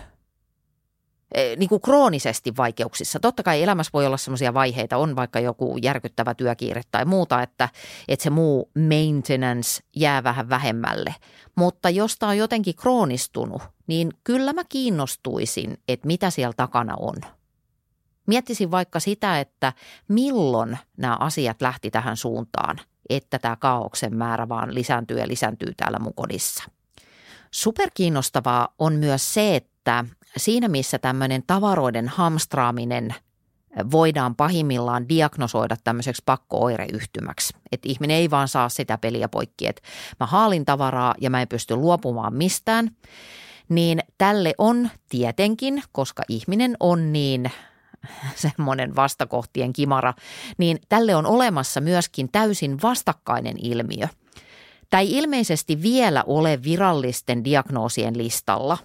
niin kuin kroonisesti vaikeuksissa. Totta kai elämässä voi olla sellaisia vaiheita, on vaikka joku järkyttävä työkiire tai muuta, että se muu maintenance jää vähän vähemmälle. Mutta jos tämä on jotenkin kroonistunut, niin kyllä mä kiinnostuisin, että mitä siellä takana on. Miettisin vaikka sitä, että milloin nämä asiat lähti tähän suuntaan, että tämä kaaoksen määrä vaan lisääntyy ja lisääntyy täällä mun kodissa. Superkiinnostavaa on myös se, että siinä missä tämmöinen tavaroiden hamstraaminen voidaan pahimmillaan diagnosoida tämmöiseksi pakko-oireyhtymäksi. Että ihminen ei vaan saa sitä peliä poikki, että mä haalin tavaraa ja mä en pysty luopumaan mistään. Niin tälle on tietenkin, koska ihminen on niin semmoinen vastakohtien kimara, niin tälle on olemassa myöskin täysin vastakkainen ilmiö. Tämä ei ilmeisesti vielä ole virallisten diagnoosien listalla,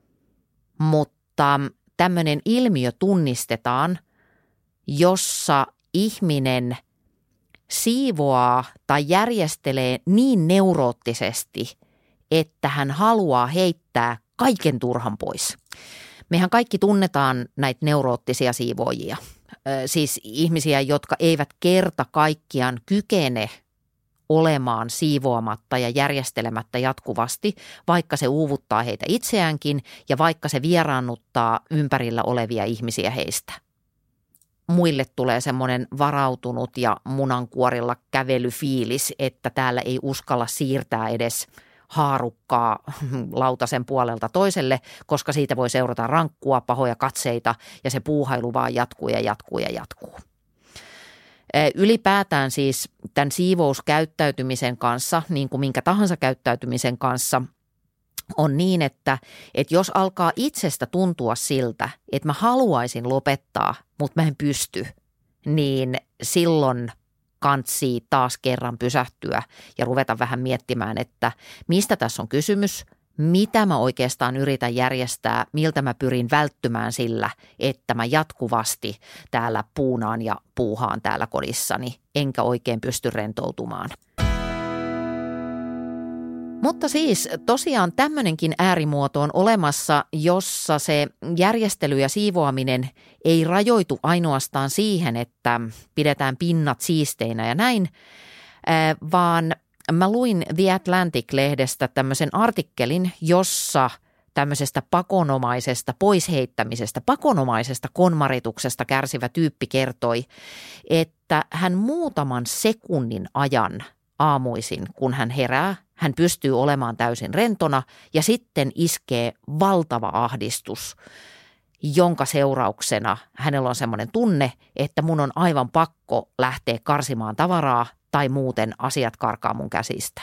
mutta tämmöinen ilmiö tunnistetaan, jossa ihminen siivoaa tai järjestelee niin neuroottisesti, että hän haluaa heittää kaiken turhan pois. Mehän kaikki tunnetaan näitä neuroottisia siivoojia, siis ihmisiä, jotka eivät kerta kaikkiaan kykene olemaan siivoamatta ja järjestelemättä jatkuvasti, vaikka se uuvuttaa heitä itseäänkin ja vaikka se vieraannuttaa ympärillä olevia ihmisiä heistä. Muille tulee semmoinen varautunut ja munankuorilla kävelyfiilis, että täällä ei uskalla siirtää edes haarukkaa lautasen puolelta toiselle, koska siitä voi seurata rankkua, pahoja katseita ja se puuhailu vaan jatkuu ja jatkuu ja jatkuu. Ylipäätään siis tämän siivouskäyttäytymisen kanssa, niin kuin minkä tahansa käyttäytymisen kanssa, on niin, että jos alkaa itsestä tuntua siltä, että mä haluaisin lopettaa, mutta mä en pysty, niin silloin kantsii taas kerran pysähtyä ja ruveta vähän miettimään, että mistä tässä on kysymys, mitä mä oikeastaan yritän järjestää, miltä mä pyrin välttymään sillä, että mä jatkuvasti täällä puunaan ja puuhaan täällä kodissani, enkä oikein pysty rentoutumaan. Mutta siis tosiaan tämmöinenkin äärimuoto on olemassa, jossa se järjestely ja siivoaminen ei rajoitu ainoastaan siihen, että pidetään pinnat siisteinä ja näin, vaan mä luin The Atlantic-lehdestä tämmöisen artikkelin, jossa tämmöisestä pakonomaisesta poisheittämisestä, pakonomaisesta konmarituksesta kärsivä tyyppi kertoi, että hän muutaman sekunnin ajan aamuisin, kun hän herää, hän pystyy olemaan täysin rentona ja sitten iskee valtava ahdistus, jonka seurauksena hänellä on semmoinen tunne, että mun on aivan pakko lähteä karsimaan tavaraa tai muuten asiat karkaa mun käsistä.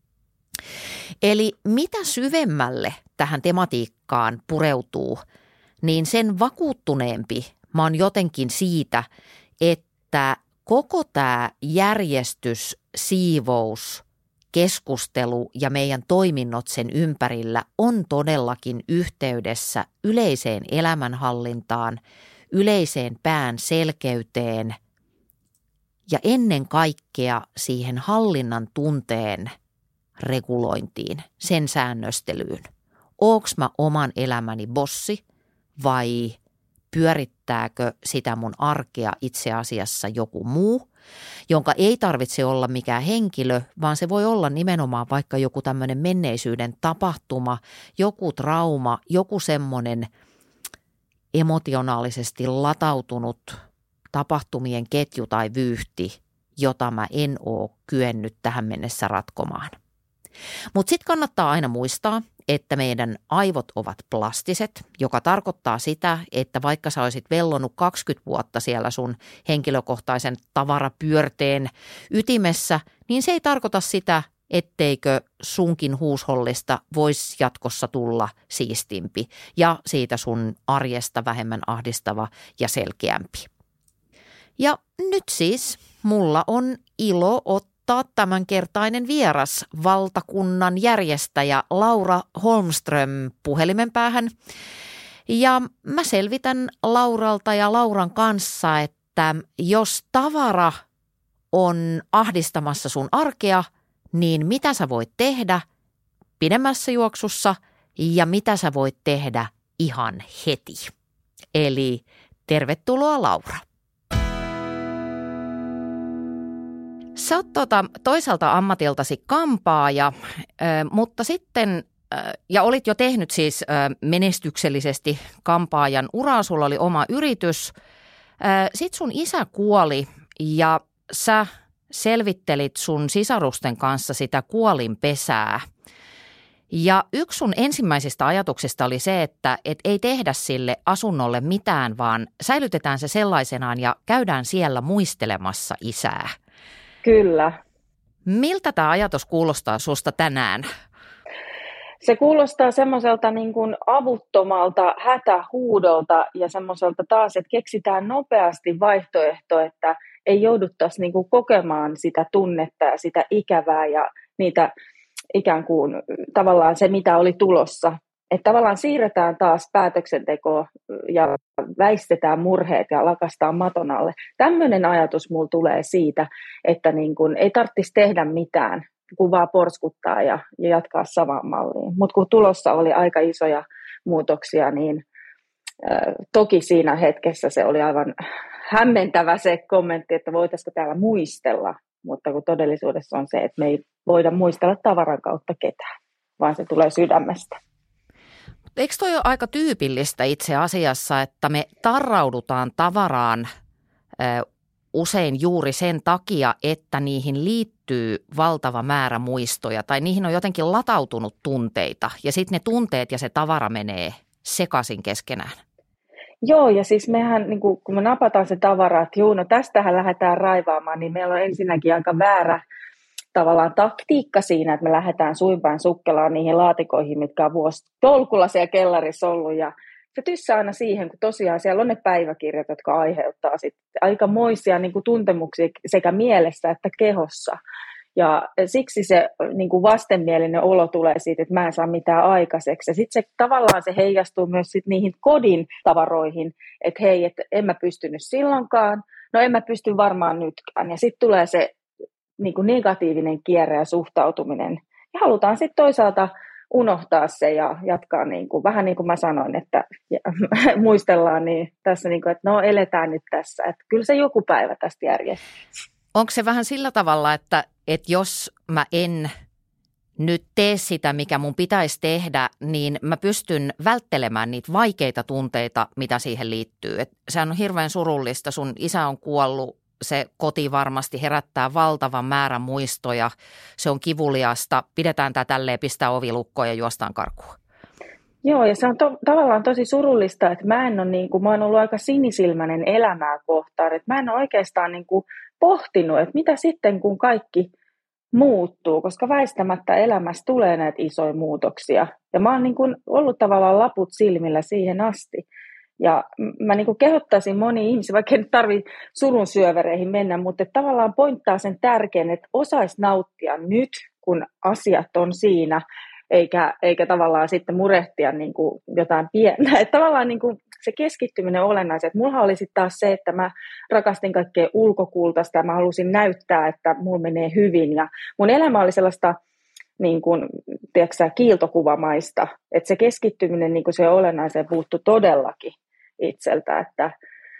Eli mitä syvemmälle tähän tematiikkaan pureutuu, niin sen vakuuttuneempi mä oon jotenkin siitä, että koko tämä järjestys, siivous, keskustelu ja meidän toiminnot sen ympärillä on todellakin yhteydessä yleiseen elämänhallintaan, yleiseen pään selkeyteen ja ennen kaikkea siihen hallinnan tunteen regulointiin, sen säännöstelyyn. Oonko mä oman elämäni bossi vai pyörittääkö sitä mun arkea itse asiassa joku muu, jonka ei tarvitse olla mikään henkilö, vaan se voi olla nimenomaan vaikka joku tämmöinen menneisyyden tapahtuma, joku trauma, joku semmoinen emotionaalisesti latautunut tapahtumien ketju tai vyyhti, jota mä en ole kyennyt tähän mennessä ratkomaan. Mutta sitten kannattaa aina muistaa, että meidän aivot ovat plastiset, joka tarkoittaa sitä, että vaikka sä olisit vellonut 20 vuotta siellä sun henkilökohtaisen tavarapyörteen ytimessä, niin se ei tarkoita sitä, etteikö sunkin huushollista voisi jatkossa tulla siistimpi ja siitä sun arjesta vähemmän ahdistava ja selkeämpi. Ja nyt siis mulla on ilo ottaa tämänkertainen vieras, valtakunnan järjestäjä Laura Holmström puhelimen päähän. Ja mä selvitän Lauralta ja Lauran kanssa, että jos tavara on ahdistamassa sun arkea, niin mitä sä voit tehdä pidemmässä juoksussa ja mitä sä voit tehdä ihan heti. Eli tervetuloa Laura. Sä oot toisaalta ammatiltasi kampaaja, mutta sitten, ja olit jo tehnyt siis menestyksellisesti kampaajan uraa, sulla oli oma yritys. Sitten sun isä kuoli ja sä selvittelit sun sisarusten kanssa sitä kuolinpesää. Ja yksi sun ensimmäisistä ajatuksista oli se, että ei tehdä sille asunnolle mitään, vaan säilytetään se sellaisenaan ja käydään siellä muistelemassa isää. Kyllä. Miltä tämä ajatus kuulostaa susta tänään? Se kuulostaa semmoiselta niin kuin avuttomalta hätähuudolta ja semmoiselta taas, että keksitään nopeasti vaihtoehto, että ei jouduttaisi niin kuin kokemaan sitä tunnetta ja sitä ikävää ja niitä ikään kuin tavallaan se, mitä oli tulossa. Että tavallaan siirretään taas päätöksentekoa ja väistetään murheet ja lakastaan maton alle. Tämmöinen ajatus mulla tulee siitä, että niin kun ei tarvitsisi tehdä mitään, kun vaan porskuttaa ja jatkaa samaan malliin. Mutta kun tulossa oli aika isoja muutoksia, niin toki siinä hetkessä se oli aivan hämmentävä se kommentti, että voitaisiinko täällä muistella. Mutta kun todellisuudessa on se, että me ei voida muistella tavaran kautta ketään, vaan se tulee sydämestä. Eikö toi ole aika tyypillistä itse asiassa, että me tarraudutaan tavaraan usein juuri sen takia, että niihin liittyy valtava määrä muistoja tai niihin on jotenkin latautunut tunteita ja sitten ne tunteet ja se tavara menee sekaisin keskenään? Joo, ja siis mehän, niin kun me napataan se tavara, että no tästähän lähdetään raivaamaan, niin meillä on ensinnäkin aika väärä tavallaan taktiikka siinä, että me lähdetään suinpäin sukkelaan niihin laatikoihin, mitkä on vuositolkulla siellä kellarissa ollut. Ja se tyssää aina siihen, kun tosiaan siellä on ne päiväkirjat, jotka aiheuttaa sitten aikamoisia niin kuin tuntemuksia sekä mielessä että kehossa. Ja siksi se niin kuin vastenmielinen olo tulee siitä, että mä en saa mitään aikaiseksi. Ja sitten se tavallaan se heijastuu myös sit niihin kodin tavaroihin, että hei, että en mä pystynyt silloinkaan, no en mä pysty varmaan nytkään. Ja sitten tulee se niin kuin negatiivinen kierre ja suhtautuminen. Ja halutaan sitten toisaalta unohtaa se ja jatkaa niin kuin, vähän niin kuin mä sanoin, että muistellaan niin tässä, niin kuin, että no eletään nyt tässä. Että kyllä se joku päivä tästä järjestyy. Onko se vähän sillä tavalla, että jos mä en nyt tee sitä, mikä mun pitäisi tehdä, niin mä pystyn välttelemään niitä vaikeita tunteita, mitä siihen liittyy. Et sehän on hirveän surullista, sun isä on kuollut, se koti varmasti herättää valtavan määrän muistoja, se on kivuliasta, pidetään tää tälleen, pistää ovi lukkoon ja juostaan karkuun. Joo, ja se on tavallaan tosi surullista, että mä oon ollut aika sinisilmäinen elämää kohtaan, että mä en ole oikeastaan niin kuin pohtinut, että mitä sitten kun kaikki muuttuu, koska väistämättä elämässä tulee näitä isoja muutoksia. Ja mä oon niin kuin ollut tavallaan laput silmillä siihen asti. Ja mä niin kuin kehottaisin moni ihmisiä, vaikka ei nyt tarvitse surun syövereihin mennä, mutta tavallaan pointtaa sen tärkeän, että osaisi nauttia nyt, kun asiat on siinä, eikä tavallaan sitten murehtia niin kuin jotain pienää. Että tavallaan niin kuin se keskittyminen on olennaista. Että mulla oli sitten taas se, että mä rakastin kaikkea ulkokultaista ja mä halusin näyttää, että mulla menee hyvin. Ja mun elämä oli sellaista niin kuin, tiedätkö, kiiltokuvamaista, että se keskittyminen niin kuin se olennaiseen puuttui todellakin itseltä, että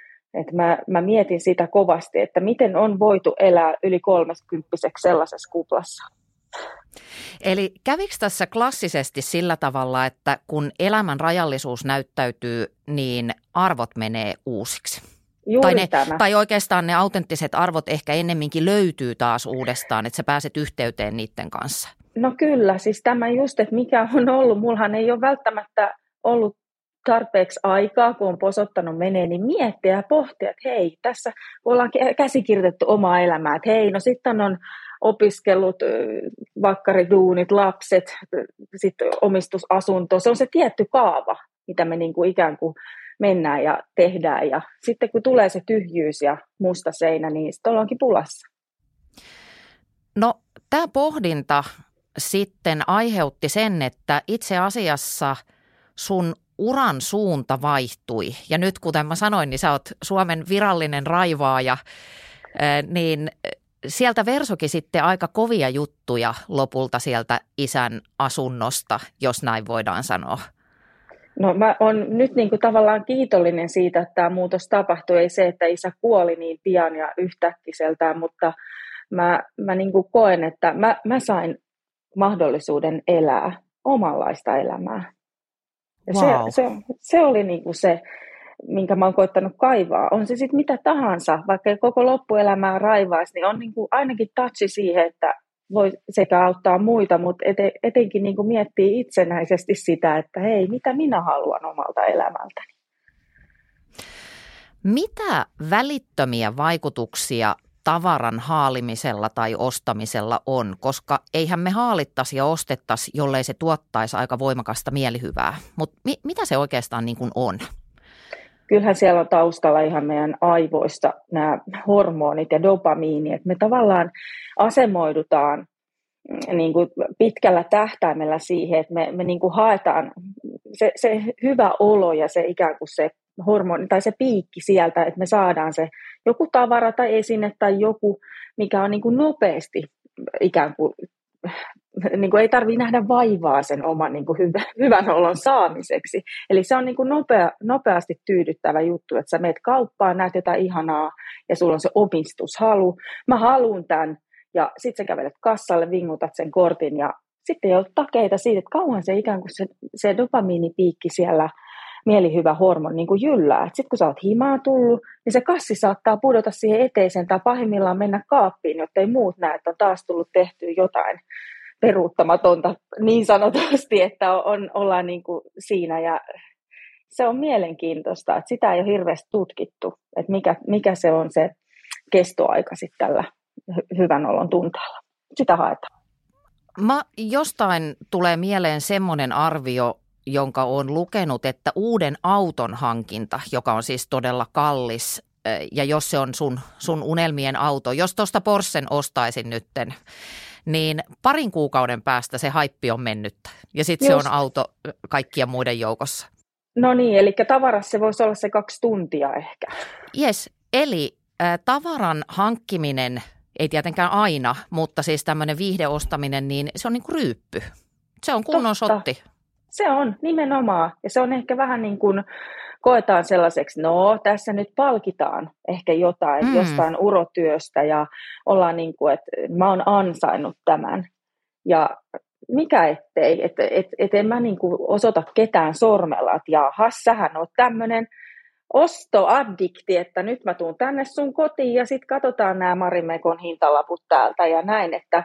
mä mietin sitä kovasti, että miten on voitu elää yli 30-vuotiaaksi sellaisessa kuplassa. Eli kävikö tässä klassisesti sillä tavalla, että kun elämän rajallisuus näyttäytyy, niin arvot menee uusiksi? Tai oikeastaan ne autenttiset arvot ehkä ennemminkin löytyy taas uudestaan, että sä pääset yhteyteen niiden kanssa. No kyllä, siis tämä just, että mikä on ollut, mullahan ei ole välttämättä ollut tarpeeksi aikaa, kun on posottanut menee, niin miettiä ja pohtia, että hei, tässä ollaan käsikirjoitettu omaa elämää, että hei, no sitten on opiskellut, vakkariduunit, lapset, sitten omistusasunto, se on se tietty kaava, mitä me niin kuin ikään kuin mennään ja tehdään, ja sitten kun tulee se tyhjyys ja musta seinä, niin sitten ollaankin pulassa. No tämä pohdinta sitten aiheutti sen, että itse asiassa sun uran suunta vaihtui. Ja nyt kuten mä sanoin, niin sä oot Suomen virallinen raivaaja, niin sieltä versokin sitten aika kovia juttuja lopulta sieltä isän asunnosta, jos näin voidaan sanoa. No mä oon nyt niin kuin tavallaan kiitollinen siitä, että tämä muutos tapahtui. Ei se, että isä kuoli niin pian ja yhtäkkiseltään, mutta mä niin kuin koen, että mä sain mahdollisuuden elää omanlaista elämää. Wow. Se oli niin kuin se, minkä mä oon koittanut kaivaa. On se sitten mitä tahansa, vaikka ei koko loppuelämää raivaisi, niin on niin kuin ainakin touchi siihen, että voi sekä auttaa muita, mutta etenkin niin kuin miettii itsenäisesti sitä, että hei, mitä minä haluan omalta elämältäni. Mitä välittömiä vaikutuksia tavaran haalimisella tai ostamisella on, koska eihän me haalittaisi ja ostettaisi, jollei se tuottaisi aika voimakasta mielihyvää. Mutta mitä se oikeastaan niin kuin on? Kyllähän siellä on taustalla ihan meidän aivoista nämä hormonit ja dopamiini, että me tavallaan asemoidutaan niin kuin pitkällä tähtäimellä siihen, että me niin kuin haetaan se hyvä olo ja se ikään kuin se hormoni tai se piikki sieltä, että me saadaan se joku tavara tai esine tai joku, mikä on niin kuin nopeasti ikään kuin ei tarvitse nähdä vaivaa sen oman niin kuin hyvän olon saamiseksi. Eli se on niin kuin nopeasti tyydyttävä juttu, että sä meet kauppaan, näet jotain ihanaa ja sulla on se omistushalu. Mä haluun tämän ja sitten sä kävelet kassalle, vingutat sen kortin ja sitten ei ole takeita siitä, että kauan se ikään kuin se dopamiinipiikki siellä mielihyvä hormoni niin kuin jyllää. Sitten kun sä oot himaa tullut, niin se kassi saattaa pudota siihen eteiseen tai pahimmillaan mennä kaappiin, jotta ei muut näe, että on taas tullut tehtyä jotain peruuttamatonta niin sanotusti, että ollaan niin kuin siinä. Ja se on mielenkiintoista, että sitä ei ole hirveästi tutkittu, että mikä se on se kestoaika sitten tällä hyvän olon tunteella. Sitä haetaan. Jostain tulee mieleen semmoinen arvio, jonka olen lukenut, että uuden auton hankinta, joka on siis todella kallis, ja jos se on sun unelmien auto, jos tuosta Porschen ostaisin nytten, niin 2 kuukauden päästä se haippi on mennyttä, ja sitten se on auto kaikkien muiden joukossa. No niin, eli tavarassa se voisi olla se 2 tuntia ehkä. Jes, eli tavaran hankkiminen, ei tietenkään aina, mutta siis tämmöinen viihdeostaminen, niin se on niin kuin ryyppy. Se on kunnon sotti. Se on nimenomaan, ja se on ehkä vähän niin kuin koetaan sellaiseksi, no tässä nyt palkitaan ehkä jotain jostain urotyöstä ja ollaan niin kuin, että mä oon ansainnut tämän. Ja mikä ettei, että en mä niin kuin osoita ketään sormella, että jahas, sähän oot tämmöinen ostoaddikti, että nyt mä tuun tänne sun kotiin ja sitten katsotaan nämä Marimekon hintalaput täältä ja näin, että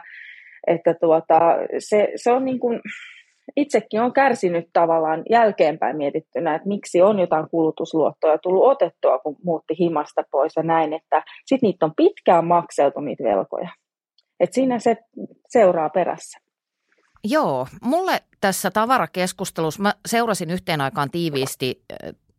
se on niin kuin itsekin on kärsinyt tavallaan jälkeenpäin mietittynä, että miksi on jotain kulutusluottoja tullut otettua, kun muutti himasta pois ja näin, että sitten niitä on pitkään makseltu niitä velkoja. Että siinä se seuraa perässä. Joo, mulle tässä tavarakeskustelussa, mä seurasin yhteen aikaan tiiviisti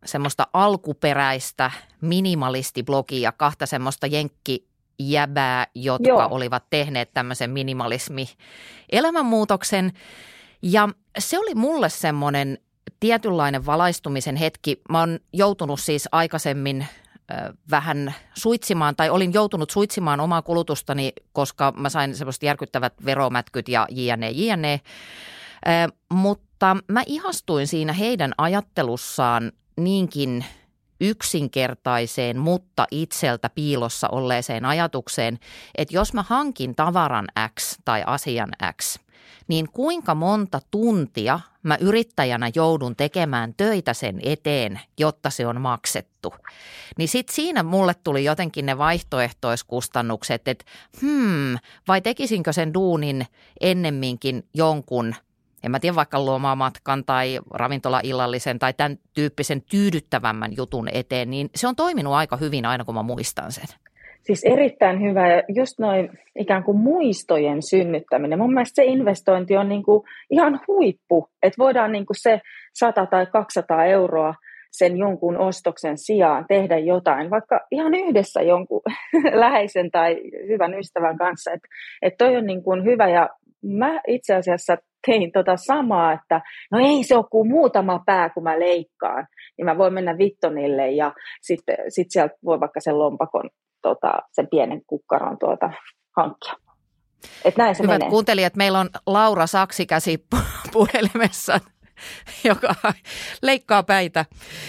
semmoista alkuperäistä minimalistiblogia, kahta semmoista jenkkijäbää, jotka olivat tehneet tämmöisen minimalismi-elämänmuutoksen. Ja se oli mulle semmoinen tietynlainen valaistumisen hetki. Mä oon joutunut siis aikaisemmin vähän suitsimaan, tai olin joutunut suitsimaan omaa kulutustani, koska mä sain semmoiset järkyttävät veromätkyt ja jne. Mutta mä ihastuin siinä heidän ajattelussaan niinkin yksinkertaiseen, mutta itseltä piilossa olleeseen ajatukseen, että jos mä hankin tavaran X tai asian X, niin kuinka monta tuntia mä yrittäjänä joudun tekemään töitä sen eteen, jotta se on maksettu. Niin sitten siinä mulle tuli jotenkin ne vaihtoehtoiskustannukset, että vai tekisinkö sen duunin ennemminkin jonkun, en mä tiedä, vaikka lomamatkan tai ravintolaillallisen tai tämän tyyppisen tyydyttävämmän jutun eteen, niin se on toiminut aika hyvin aina, kun mä muistan sen. Siis erittäin hyvä, ja just noin ikään kuin muistojen synnyttäminen. Mun mielestä se investointi on niin kuin ihan huippu, että voidaan niin kuin se 100 tai 200 euroa sen jonkun ostoksen sijaan tehdä jotain, vaikka ihan yhdessä jonkun läheisen tai hyvän ystävän kanssa. Että toi on niin kuin hyvä, ja mä itse asiassa tein samaa, että no ei se ole kuin muutama pää, kun mä leikkaan, niin mä voin mennä Vittonille ja sitten sieltä voi vaikka sen lompakon, sen pienen kukkaron hankkia. Et näin se Hyvät menee. Kuuntelijat, meillä on Laura Saksikäsi puhelimessa, joka leikkaa päitä.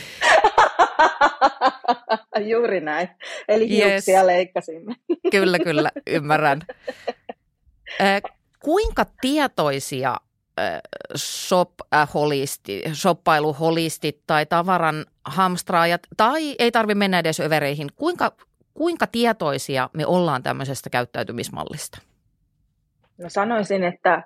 Juuri näin. Eli hiuksia leikkasimme. Kyllä, ymmärrän. Kuinka tietoisia shoppailuholistit tai tavaran hamstraajat, tai ei tarvitse mennä edes övereihin, kuinka tietoisia me ollaan tämmöisestä käyttäytymismallista? No sanoisin, että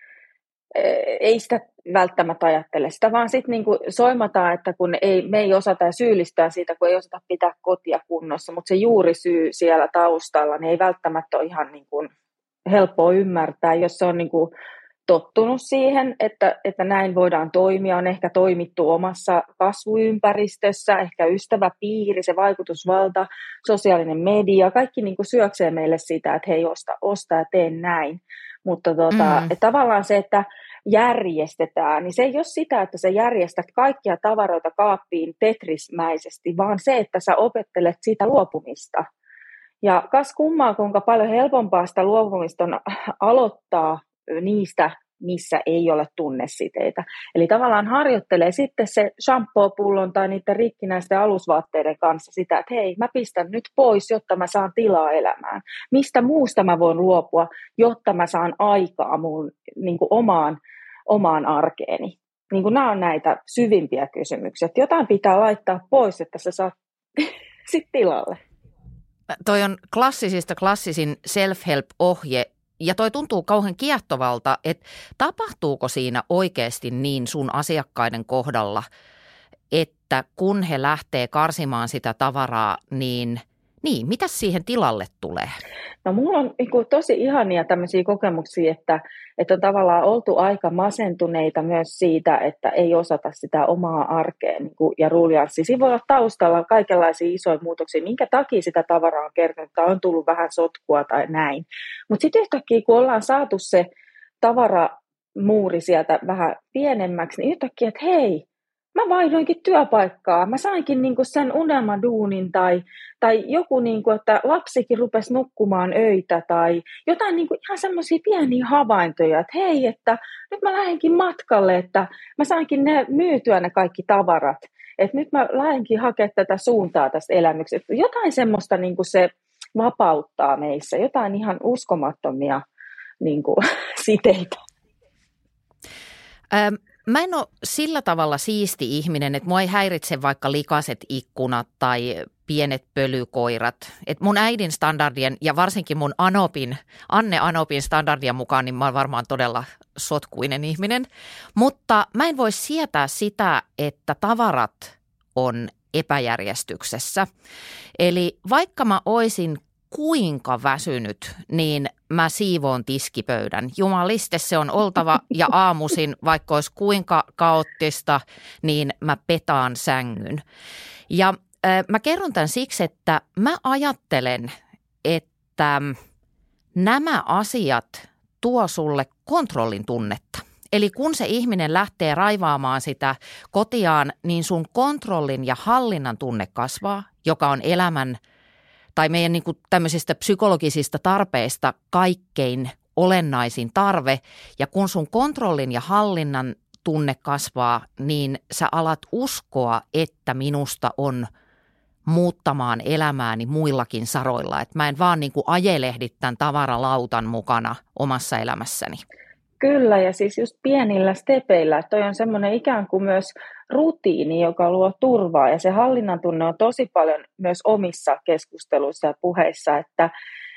ei sitä välttämättä ajattele sitä, vaan sitten niinku soimataan, että kun me ei osata syyllistää siitä, kun ei osata pitää kotia kunnossa, mutta se juurisyy siellä taustalla niin ei välttämättä ole ihan niinku helppoa ymmärtää, jos se on niinku tottunut siihen, että näin voidaan toimia, on ehkä toimittu omassa kasvuympäristössä, ehkä ystäväpiiri, se vaikutusvalta, sosiaalinen media, kaikki niin kuin syöksee meille sitä, että hei, osta ja tee näin. Mutta että tavallaan se, että järjestetään, niin se ei ole sitä, että sä järjestät kaikkia tavaroita kaappiin tetrismäisesti, vaan se, että sä opettelet siitä luopumista. Ja kas kummaa, kuinka paljon helpompaa sitä luopumista on aloittaa niistä, missä ei ole tunnesiteitä. Eli tavallaan harjoittelee sitten se shampoo-pullon tai niiden rikkinäisten alusvaatteiden kanssa sitä, että hei, mä pistän nyt pois, jotta mä saan tilaa elämään. Mistä muusta mä voin luopua, jotta mä saan aikaa mun niin kuin omaan arkeeni. Niin kuin nämä on näitä syvimpiä kysymyksiä. Että jotain pitää laittaa pois, että sä saat sitten tilalle. Toi on klassisin self-help-ohje. Ja toi tuntuu kauhean kiehtovalta, että tapahtuuko siinä oikeasti niin sun asiakkaiden kohdalla, että kun he lähtee karsimaan sitä tavaraa, niin mitä siihen tilalle tulee? No mulla on tosi ihania tämmöisiä kokemuksia, että on tavallaan oltu aika masentuneita myös siitä, että ei osata sitä omaa arkea ja ruljanssia. Siinä voi olla taustalla kaikenlaisia isoja muutoksia, minkä takia sitä tavaraa on kertynyt, tai on tullut vähän sotkua tai näin. Mutta sitten yhtäkkiä, kun ollaan saatu se tavaramuuri sieltä vähän pienemmäksi, niin yhtäkkiä, että hei, mä vaihdoinkin työpaikkaa, mä sainkin sen unelmaduunin tai joku, että lapsikin rupesi nukkumaan öitä tai jotain ihan semmoisia pieniä havaintoja, että hei, että nyt mä lähdenkin matkalle, että mä sainkin myytyä ne kaikki tavarat, että nyt mä lähdenkin hakemaan tätä suuntaa tästä elämyksestä. Jotain semmoista se vapauttaa meissä, jotain ihan uskomattomia siteitä. Mä en ole sillä tavalla siisti ihminen, että mua ei häiritse vaikka likaiset ikkunat tai pienet pölykoirat. Että mun äidin standardien ja varsinkin mun Anne Anopin standardien mukaan, niin mä oon varmaan todella sotkuinen ihminen. Mutta mä en voi sietää sitä, että tavarat on epäjärjestyksessä. Eli vaikka mä oisin kuinka väsynyt, niin mä siivoon tiskipöydän. Jumaliste, se on oltava ja aamuisin, vaikka olisi kuinka kaoottista, niin mä petaan sängyn. Ja mä kerron tämän siksi, että mä ajattelen, että nämä asiat tuo sulle kontrollin tunnetta. Eli kun se ihminen lähtee raivaamaan sitä kotiaan, niin sun kontrollin ja hallinnan tunne kasvaa, joka on elämän tai meidän niin kuin tämmöisistä psykologisista tarpeista kaikkein olennaisin tarve. Ja kun sun kontrollin ja hallinnan tunne kasvaa, niin sä alat uskoa, että minusta on muuttamaan elämääni muillakin saroilla. Että mä en vaan niin kuin ajelehdi tämän tavaralautan mukana omassa elämässäni. Kyllä, ja siis just pienillä stepeillä, että toi on semmoinen ikään kuin myös rutiini, joka luo turvaa, ja se hallinnan tunne on tosi paljon myös omissa keskusteluissa ja puheissa, että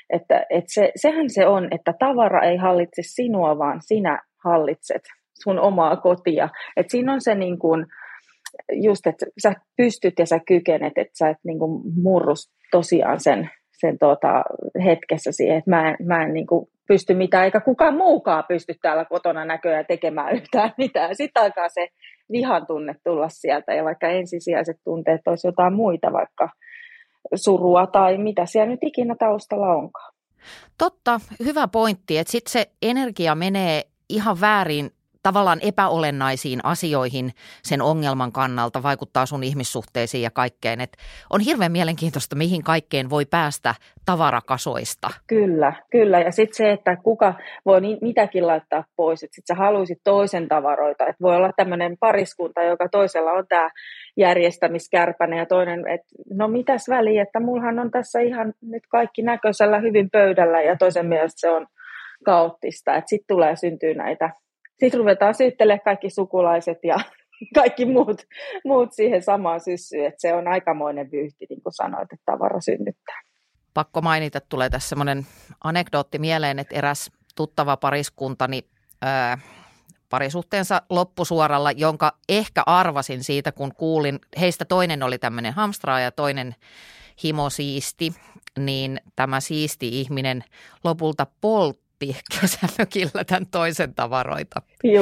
sehän se on, että tavara ei hallitse sinua, vaan sinä hallitset sun omaa kotia. Että siinä on se niin kuin, just, että sä pystyt ja sä kykenet, että sä et niin kuin murru tosiaan sen hetkessä siihen, että mä en niin kuin pysty mitään, eikä kukaan muukaan pysty täällä kotona näköjään tekemään yhtään mitään. Sitten alkaa se vihan tunne tulla sieltä, ja vaikka ensisijaiset tunteet olisi jotain muita, vaikka surua tai mitä siellä nyt ikinä taustalla onkaan. Totta, hyvä pointti, että sitten se energia menee ihan väärin tavallaan epäolennaisiin asioihin sen ongelman kannalta, vaikuttaa sun ihmissuhteisiin ja kaikkeen. Et on hirveän mielenkiintoista, mihin kaikkeen voi päästä tavarakasoista. Kyllä. Ja sitten se, että kuka voi mitäkin laittaa pois. Että sitten sä haluisit toisen tavaroita. Että voi olla tämmöinen pariskunta, joka toisella on tämä järjestämiskärpäne ja toinen, että no mitäs väliä, että mullahan on tässä ihan nyt kaikki näköisellä hyvin pöydällä ja toisen mielestä se on kaoottista. Että sitten tulee syntyä näitä. Sitten ruvetaan syyttelemään kaikki sukulaiset ja kaikki muut siihen samaan syssyyn, että se on aikamoinen vyyhti, niin kuin sanoit, että tavara synnyttää. Pakko mainita, tulee tässä semmoinen anekdootti mieleen, että eräs tuttava pariskuntani parisuhteensa loppusuoralla, jonka ehkä arvasin siitä, kun kuulin, heistä toinen oli tämmöinen hamstraa ja toinen himosiisti, niin tämä siisti ihminen lopulta poltti kesämökillä tämän toisen tavaroita.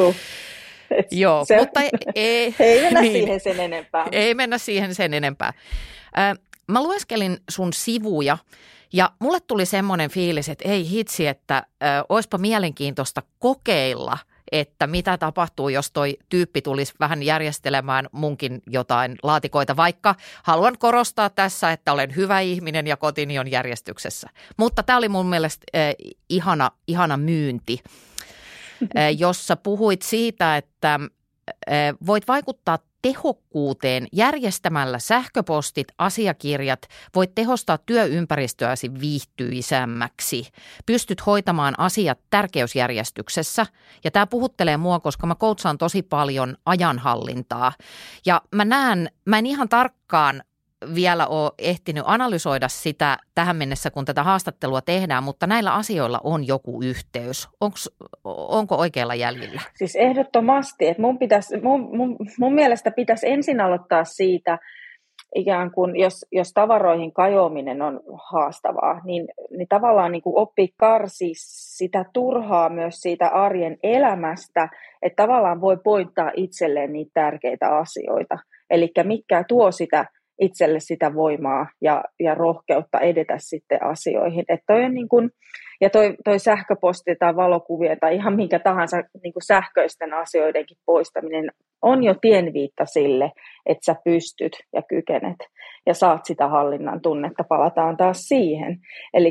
Joo, mutta ei mennä siihen sen enempää. Ei mennä siihen sen enempää. Mä lueskelin sun sivuja ja mulle tuli semmoinen fiilis, että ei hitsi, että olisipa mielenkiintoista kokeilla, että mitä tapahtuu, jos toi tyyppi tulisi vähän järjestelemään munkin jotain laatikoita, vaikka haluan korostaa tässä, että olen hyvä ihminen ja kotini on järjestyksessä. Mutta tämä oli mun mielestä ihana myynti, jossa puhuit siitä, että voit vaikuttaa tehokkuuteen järjestämällä sähköpostit, asiakirjat, voit tehostaa työympäristöäsi viihtyisämmäksi. Pystyt hoitamaan asiat tärkeysjärjestyksessä. Ja tämä puhuttelee mua, koska mä coachaan tosi paljon ajanhallintaa. Ja mä en ihan tarkkaan vielä ole ehtinyt analysoida tähän mennessä, kun tätä haastattelua tehdään, mutta näillä asioilla on joku yhteys. Onko oikealla jäljellä? Siis ehdottomasti, että mun mielestä pitäisi ensin aloittaa siitä, ikään kuin jos tavaroihin kajoaminen on haastavaa, niin tavallaan niin kuin oppii karsia sitä turhaa myös siitä arjen elämästä, että tavallaan voi pointtaa itselleen niitä tärkeitä asioita. Eli mitkä tuo itselle sitä voimaa ja rohkeutta edetä sitten asioihin. Että toi on niin kuin, ja toi sähköposti tai valokuvia tai ihan minkä tahansa niin kuin sähköisten asioidenkin poistaminen on jo tienviitta sille, että sä pystyt ja kykenet ja saat sitä hallinnan tunnetta. Palataan taas siihen. Eli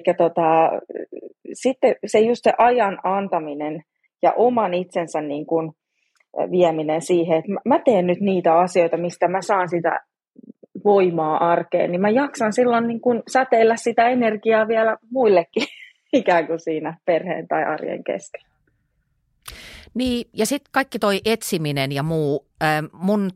sitten se ajan antaminen ja oman itsensä niin kuin vieminen siihen, että mä teen nyt niitä asioita, mistä mä saan sitä voimaa arkeen, niin mä jaksan silloin niin kuin säteillä sitä energiaa vielä muillekin ikään kuin siinä perheen tai arjen kesken. Niin, ja sitten kaikki toi etsiminen ja muu. Mun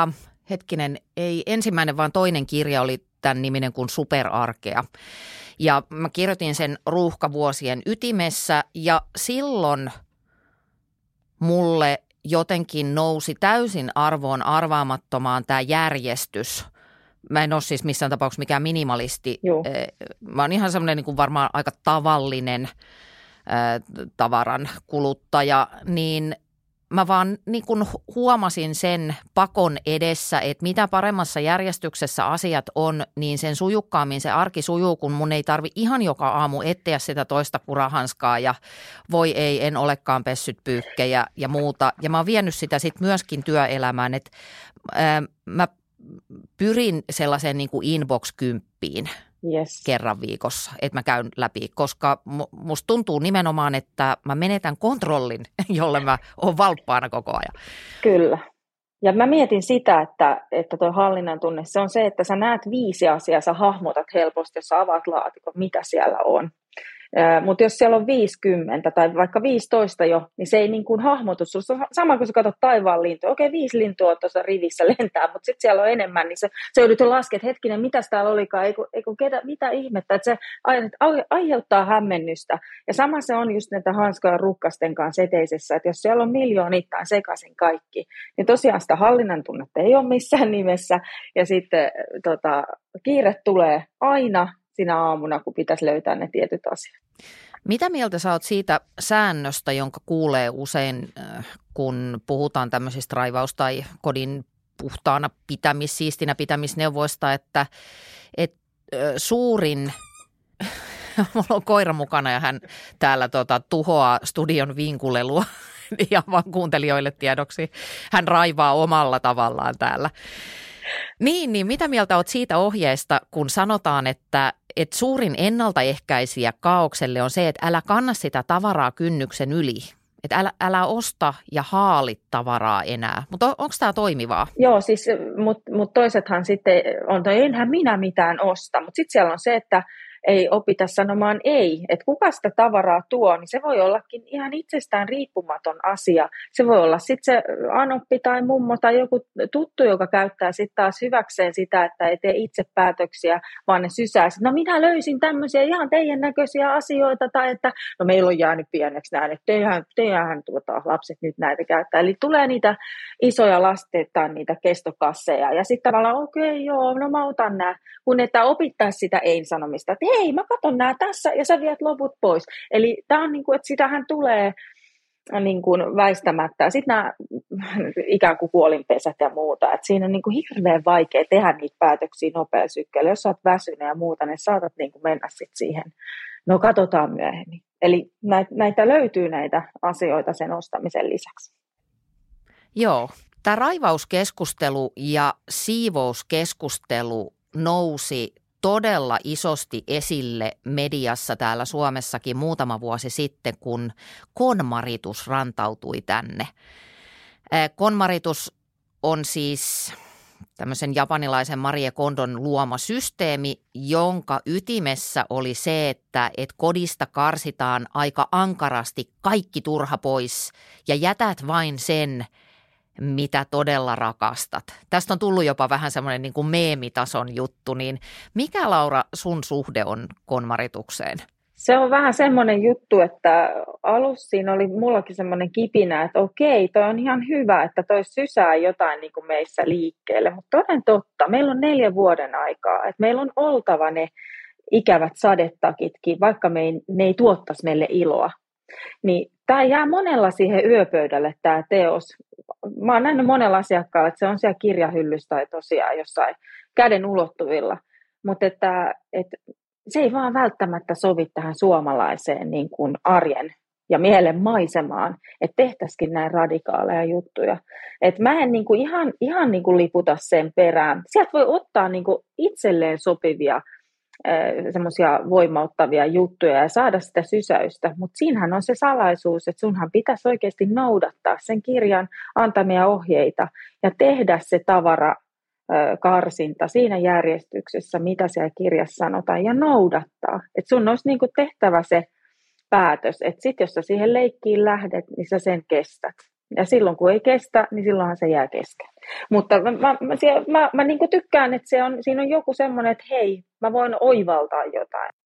ei ensimmäinen, vaan toinen kirja oli tämän niminen kuin Superarkea. Ja mä kirjoitin sen ruuhkavuosien ytimessä ja silloin mulle jotenkin nousi täysin arvoon arvaamattomaan tämä järjestys. mä en ole siis missään tapauksessa mikään minimalisti. Joo. Mä oon ihan semmoinen niin kuin varmaan aika tavallinen tavaran kuluttaja, niin mä vaan niin kuin huomasin sen pakon edessä, että mitä paremmassa järjestyksessä asiat on, niin sen sujukkaammin se arki sujuu, kun mun ei tarvi ihan joka aamu etsiä sitä toista kurahanskaa ja voi ei, en olekaan pessyt pyykkejä ja muuta. Ja mä oon vienyt sitä sitten myöskin työelämään, että mä pyrin sellaiseen niin kuin inbox-kymppiin. Yes. Kerran viikossa, että mä käyn läpi, koska musta tuntuu nimenomaan, että mä menetän kontrollin, jolle mä oon valppaana koko ajan. Kyllä. Ja mä mietin sitä, että tuo hallinnan tunne, se on se, että sä näet 5 asiaa, sä hahmotat helposti, jos sä avaat laatikon, mitä siellä on. Mutta jos siellä on 50 tai vaikka 15 jo, niin se ei niin kuin hahmotu. Sama kuin sä katsot taivaan lintua. Okei, 5 lintua tuossa rivissä lentää, mutta sitten siellä on enemmän, niin se joudut jo laskemaan, että hetkinen, mitäs täällä olikaan, mitä ihmettä, että se aiheuttaa hämmennystä. Ja sama se on just näitä hanskoja rukkasten kanssa eteisessä, että jos siellä on miljoonittain sekaisin kaikki, niin tosiaan sitä hallinnan tunnetta ei ole missään nimessä. Ja sitten kiire tulee aina sinä aamuna, kun pitäisi löytää ne tietyt asiat. Mitä mieltä sä oot siitä säännöstä, jonka kuulee usein, kun puhutaan tämmöisistä raivaus- tai kodin puhtaana siistinä pitämisneuvoista, että suurin, mulla on koira mukana ja hän täällä tuhoaa studion vinkulelua ja vaan kuuntelijoille tiedoksi. Hän raivaa omalla tavallaan täällä. Niin, mitä mieltä olet siitä ohjeesta, kun sanotaan, että suurin ennaltaehkäisijä kaaukselle on se, että älä kanna sitä tavaraa kynnyksen yli. Että älä osta ja haali tavaraa enää. Mutta onko tämä toimivaa? Joo, siis, mutta toisethan sitten on, enhän minä mitään osta. Mutta sitten siellä on se, että ei opita sanomaan ei. Että kuka sitä tavaraa tuo, niin se voi ollakin ihan itsestään riippumaton asia. Se voi olla sitten se anoppi tai mummo tai joku tuttu, joka käyttää sitten taas hyväkseen sitä, että ei tee itse päätöksiä, vaan ne sysää. No minä löysin tämmöisiä ihan teidän näköisiä asioita, tai että no meillä on jäänyt pieneksi näin, että teidän lapset nyt näitä käyttää. Eli tulee niitä isoja lasteita, niitä kestokasseja, ja sitten tavallaan okei, joo, no mä otan nämä, kun että opittaisi sitä ei-sanomista, että hei, mä katon nämä tässä ja sä viet loput pois. Eli tämä on niin kuin, että sitähän tulee niin kuin väistämättä. Sitten nämä ikään kuin kuolinpesät ja muuta. Että siinä on niin kuin hirveän vaikea tehdä niitä päätöksiä nopealla sykkeellä. Jos sä oot väsynyt ja muuta, niin saatat niin kuin mennä sitten siihen. No katsotaan myöhemmin. Eli näitä löytyy näitä asioita sen ostamisen lisäksi. Joo. Tämä raivauskeskustelu ja siivouskeskustelu nousi todella isosti esille mediassa täällä Suomessakin muutama vuosi sitten, kun KonMaritus rantautui tänne. KonMaritus on siis tämmöisen japanilaisen Marie Kondon luoma systeemi, jonka ytimessä oli se, että kodista karsitaan aika ankarasti kaikki turha pois ja jätät vain sen, mitä todella rakastat. Tästä on tullut jopa vähän semmoinen niin kuin meemitason juttu, niin mikä, Laura, sun suhde on KonMaritukseen? Se on vähän semmoinen juttu, että alussa siinä oli mullakin semmoinen kipinä, että okei, toi on ihan hyvä, että toi sysää jotain niin kuin meissä liikkeelle, mutta toden totta, meillä on 4 vuoden aikaa, että meillä on oltava ne ikävät sadetakitkin, vaikka ne ei tuottaisi meille iloa. Niin tämä jää monella siihen yöpöydälle tämä teos. Mä oon nähnyt monella asiakkaalla, että se on siellä kirjahyllyssä tai tosiaan jossain käden ulottuvilla. Mutta että se ei vaan välttämättä sovi tähän suomalaiseen niin kuin arjen ja mielen maisemaan, että tehtäisikin näin radikaaleja juttuja. Et mä en niin kuin ihan niin kuin liputa sen perään. Sieltä voi ottaa niin kuin itselleen sopivia semmoisia voimauttavia juttuja ja saada sitä sysäystä, mutta siinähän on se salaisuus, että sunhan pitäisi oikeasti noudattaa sen kirjan antamia ohjeita ja tehdä se tavarakarsinta siinä järjestyksessä, mitä siellä kirjassa sanotaan, ja noudattaa. Että sun olisi niinku tehtävä se päätös, että sitten jos sä siihen leikkiin lähdet, niin sä sen kestät. Ja silloin kun ei kestä, niin silloinhan se jää kesken. Mutta mä niin kuin tykkään, että siinä on joku semmoinen, että hei, mä voin oivaltaa jotain.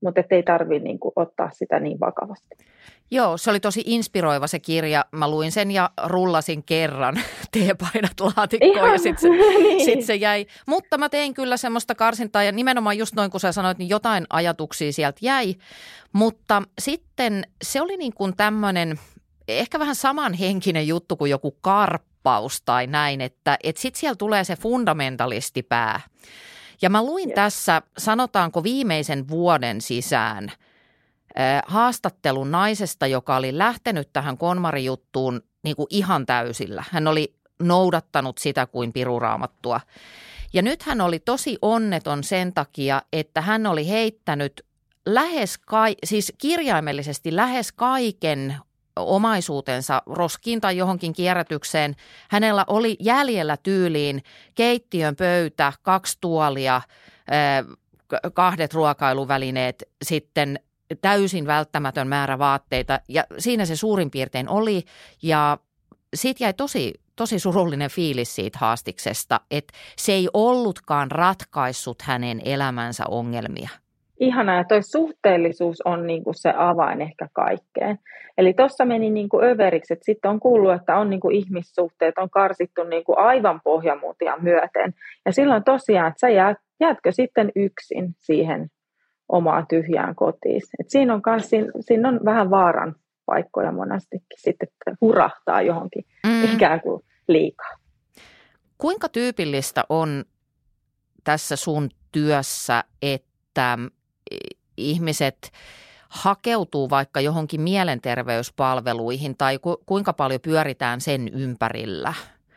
mutta ei tarvitse niin kuin ottaa sitä niin vakavasti. Joo, se oli tosi inspiroiva se kirja. Mä luin sen ja rullasin kerran teepaidat laatikkoon ja sitten niin. sit se jäi. Mutta mä tein kyllä semmoista karsintaa ja nimenomaan just noin kun sä sanoit, niin jotain ajatuksia sieltä jäi. Mutta sitten se oli niin kuin tämmöinen ehkä vähän samanhenkinen juttu kuin joku karppaus tai näin, että sitten siellä tulee se fundamentalistipää. Ja mä luin tässä, sanotaanko viimeisen vuoden sisään, haastattelun naisesta, joka oli lähtenyt tähän KonMari-juttuun niin kuin ihan täysillä. Hän oli noudattanut sitä kuin piruraamattua. Ja nyt hän oli tosi onneton sen takia, että hän oli heittänyt siis kirjaimellisesti lähes kaiken omaisuutensa roskiin tai johonkin kierrätykseen. Hänellä oli jäljellä tyyliin keittiön pöytä, 2 tuolia, 2 ruokailuvälineet, sitten täysin välttämätön määrä vaatteita ja siinä se suurin piirtein oli ja siitä jäi tosi surullinen fiilis siitä haastiksesta, että se ei ollutkaan ratkaissut hänen elämänsä ongelmia. Ihanaa, ja toi suhteellisuus on niinku se avain ehkä kaikkeen. Eli tuossa meni niinku överiksi, että sitten on kuullut, että on niinku ihmissuhteet, on karsittu niinku aivan pohjamuutia myöten. Ja silloin tosiaan, että sä jäätkö sitten yksin siihen omaan tyhjään kotiin. Et siinä on vähän vaaran paikkoja monastikin sitten, että hurahtaa johonkin ikään kuin liikaa. Kuinka tyypillistä on tässä sun työssä, että ihmiset hakeutuu vaikka johonkin mielenterveyspalveluihin tai kuinka paljon pyöritään sen ympärillä?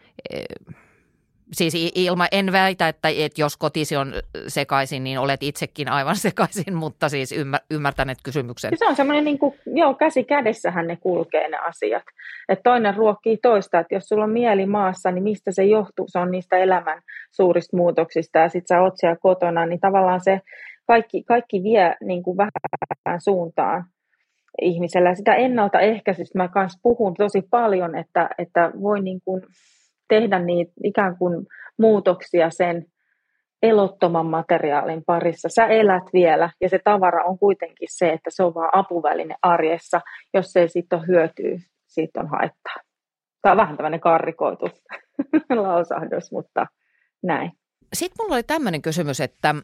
Siis en väitä, että jos kotisi on sekaisin, niin olet itsekin aivan sekaisin, mutta siis ymmärtäneet kysymyksen. Se on semmoinen, niin kuin, käsi kädessähän ne kulkee ne asiat. Että toinen ruokkii toista, että jos sulla on mieli maassa, niin mistä se johtuu? Se on niistä elämän suurista muutoksista ja sitten sä oot siellä kotona, niin tavallaan se kaikki vie niin kuin vähän suuntaan ihmisellä. Sitä ennaltaehkäisystä mä kanssa puhun tosi paljon, että voi niin kuin tehdä niitä ikään kuin muutoksia sen elottoman materiaalin parissa. Sä elät vielä ja se tavara on kuitenkin se, että se on vaan apuväline arjessa. Jos ei siitä ole hyötyä, siitä on haittaa. Tämä on vähän tämmöinen karrikoitu lausahdus, mutta näin. Sitten mulla oli tämmöinen kysymys, että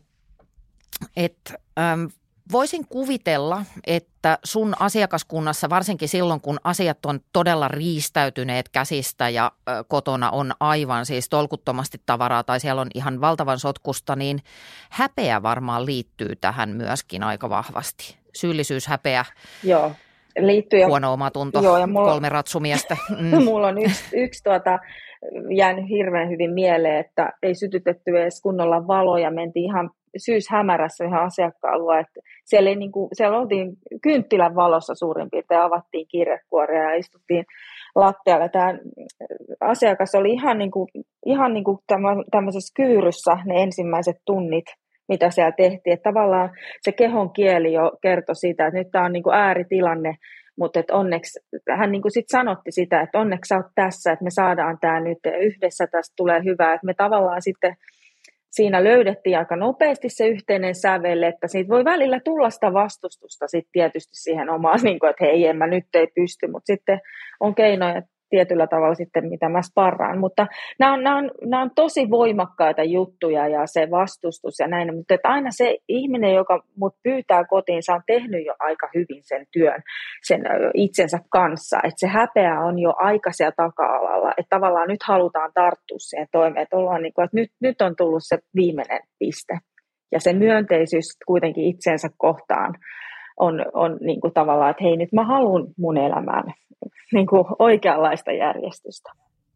voisin kuvitella, että sun asiakaskunnassa, varsinkin silloin kun asiat on todella riistäytyneet käsistä ja kotona on aivan siis tolkuttomasti tavaraa tai siellä on ihan valtavan sotkusta, niin häpeä varmaan liittyy tähän myöskin aika vahvasti. Syyllisyys, häpeä, joo, liittyy huono omatunto, 3 ratsumiestä. Mulla on yksi jäänyt hirveän hyvin mieleen, että ei sytytetty edes kunnolla valoja, mentiin ihan syyshämärässä ihan asiakkaan että siellä oltiin kynttilän valossa suurin piirtein, avattiin kirjekuoria ja istuttiin lattialle. Tämä asiakas oli ihan niin kuin tämmöisessä kyyryssä ne ensimmäiset tunnit, mitä siellä tehtiin. Että tavallaan se kehon kieli jo kertoi sitä, että nyt tämä on niin kuin ääritilanne, mutta että onneksi hän niin kuin sit sanotti sitä, että onneksi sä oot tässä, että me saadaan tämä nyt yhdessä, tästä tulee hyvä, että me tavallaan sitten siinä löydettiin aika nopeasti se yhteinen sävel, että siitä voi välillä tulla sitä vastustusta sitten tietysti siihen omaan, niin kuin, että hei, nyt ei pysty, mutta sitten on keinoja tietyllä tavalla sitten, mitä mä sparraan. Mutta nämä on tosi voimakkaita juttuja ja se vastustus ja näin, mutta että aina se ihminen, joka mut pyytää kotiin, on tehnyt jo aika hyvin sen työn sen itsensä kanssa, että se häpeä on jo aika siellä taka-alalla, että tavallaan nyt halutaan tarttua siihen toimeen, että ollaan niin kuin, että nyt on tullut se viimeinen piste ja se myönteisyys kuitenkin itsensä kohtaan on niin kuin tavallaan, että hei, nyt mä haluan mun elämään niin kuin oikeanlaista järjestystä.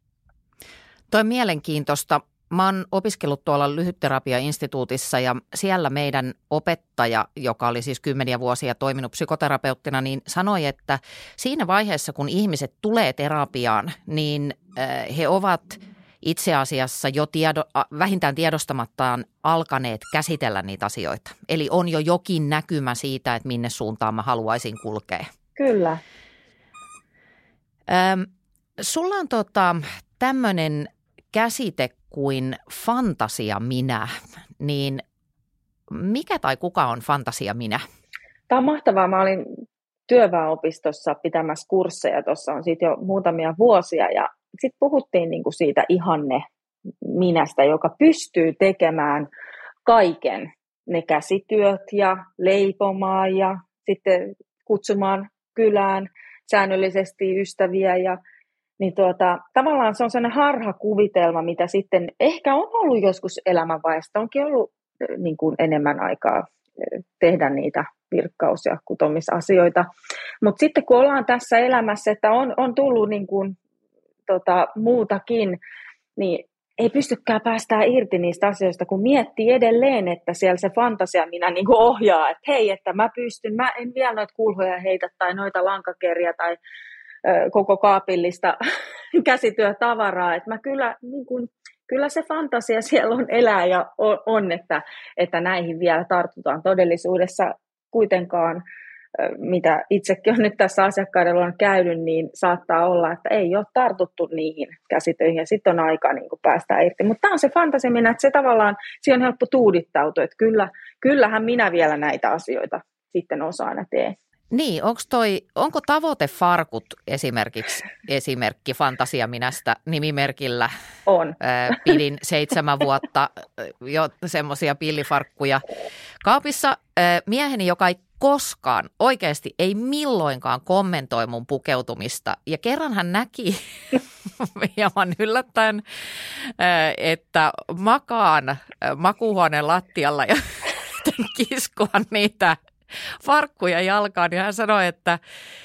Toi on mielenkiintoista. Mä oon opiskellut tuolla Lyhytterapiainstituutissa ja siellä meidän opettaja, joka oli siis 10 vuosia toiminut psykoterapeuttina, niin sanoi, että siinä vaiheessa, kun ihmiset tulee terapiaan, niin he ovat itse asiassa jo vähintään tiedostamattaan alkaneet käsitellä niitä asioita. Eli on jo jokin näkymä siitä, että minne suuntaan mä haluaisin kulkea. Kyllä. Sulla on tämmöinen käsite kuin fantasia minä, niin mikä tai kuka on fantasia minä? Tämä on mahtavaa. Mä olin työväenopistossa pitämässä kursseja, tuossa on siitä jo muutamia vuosia, ja sitten puhuttiin niin kuin siitä ihanne minästä, joka pystyy tekemään kaiken, ne käsityöt ja leipomaan ja sitten kutsumaan kylään säännöllisesti ystäviä ja niin tavallaan se on sellainen harhakuvitelma, mitä sitten ehkä on ollut joskus elämänvaiheessa, onkin ollut niin kuin enemmän aikaa tehdä niitä virkkaus- ja kutomisasioita. Mutta sitten kun ollaan tässä elämässä, että on tullut niin kuin, muutakin, niin ei pystykään päästään irti niistä asioista, kun miettii edelleen, että siellä se fantasia minä niin kuin ohjaa, että hei, että mä en vielä noita kulhoja heitä tai noita lankakeria tai koko kaapillista käsityötavaraa, että mä kyllä se fantasia siellä on elää ja on että näihin vielä tartutaan todellisuudessa kuitenkaan, mitä itsekin on nyt tässä asiakkaiden on käynyt, niin saattaa olla, että ei ole tartuttu niihin käsitöihin ja sitten on aika niin kuin päästä irti. Mutta tämä on se fantasia minä, että se tavallaan, siihen on helppo tuudittautua, että kyllähän minä vielä näitä asioita sitten osaan ja teen. Niin, onko tavoitefarkut esimerkiksi esimerkki Fantasiaminästä nimimerkillä? On. Pidin 7 vuotta jo semmoisia pillifarkkuja kaapissa. Mieheni, joka ei koskaan, oikeasti ei milloinkaan kommentoi mun pukeutumista. Ja kerran hän näki hieman yllättäen, että makaan makuuhuoneen lattialla ja kiskoa niitä farkkuja jalkaan, niin hän sanoi, että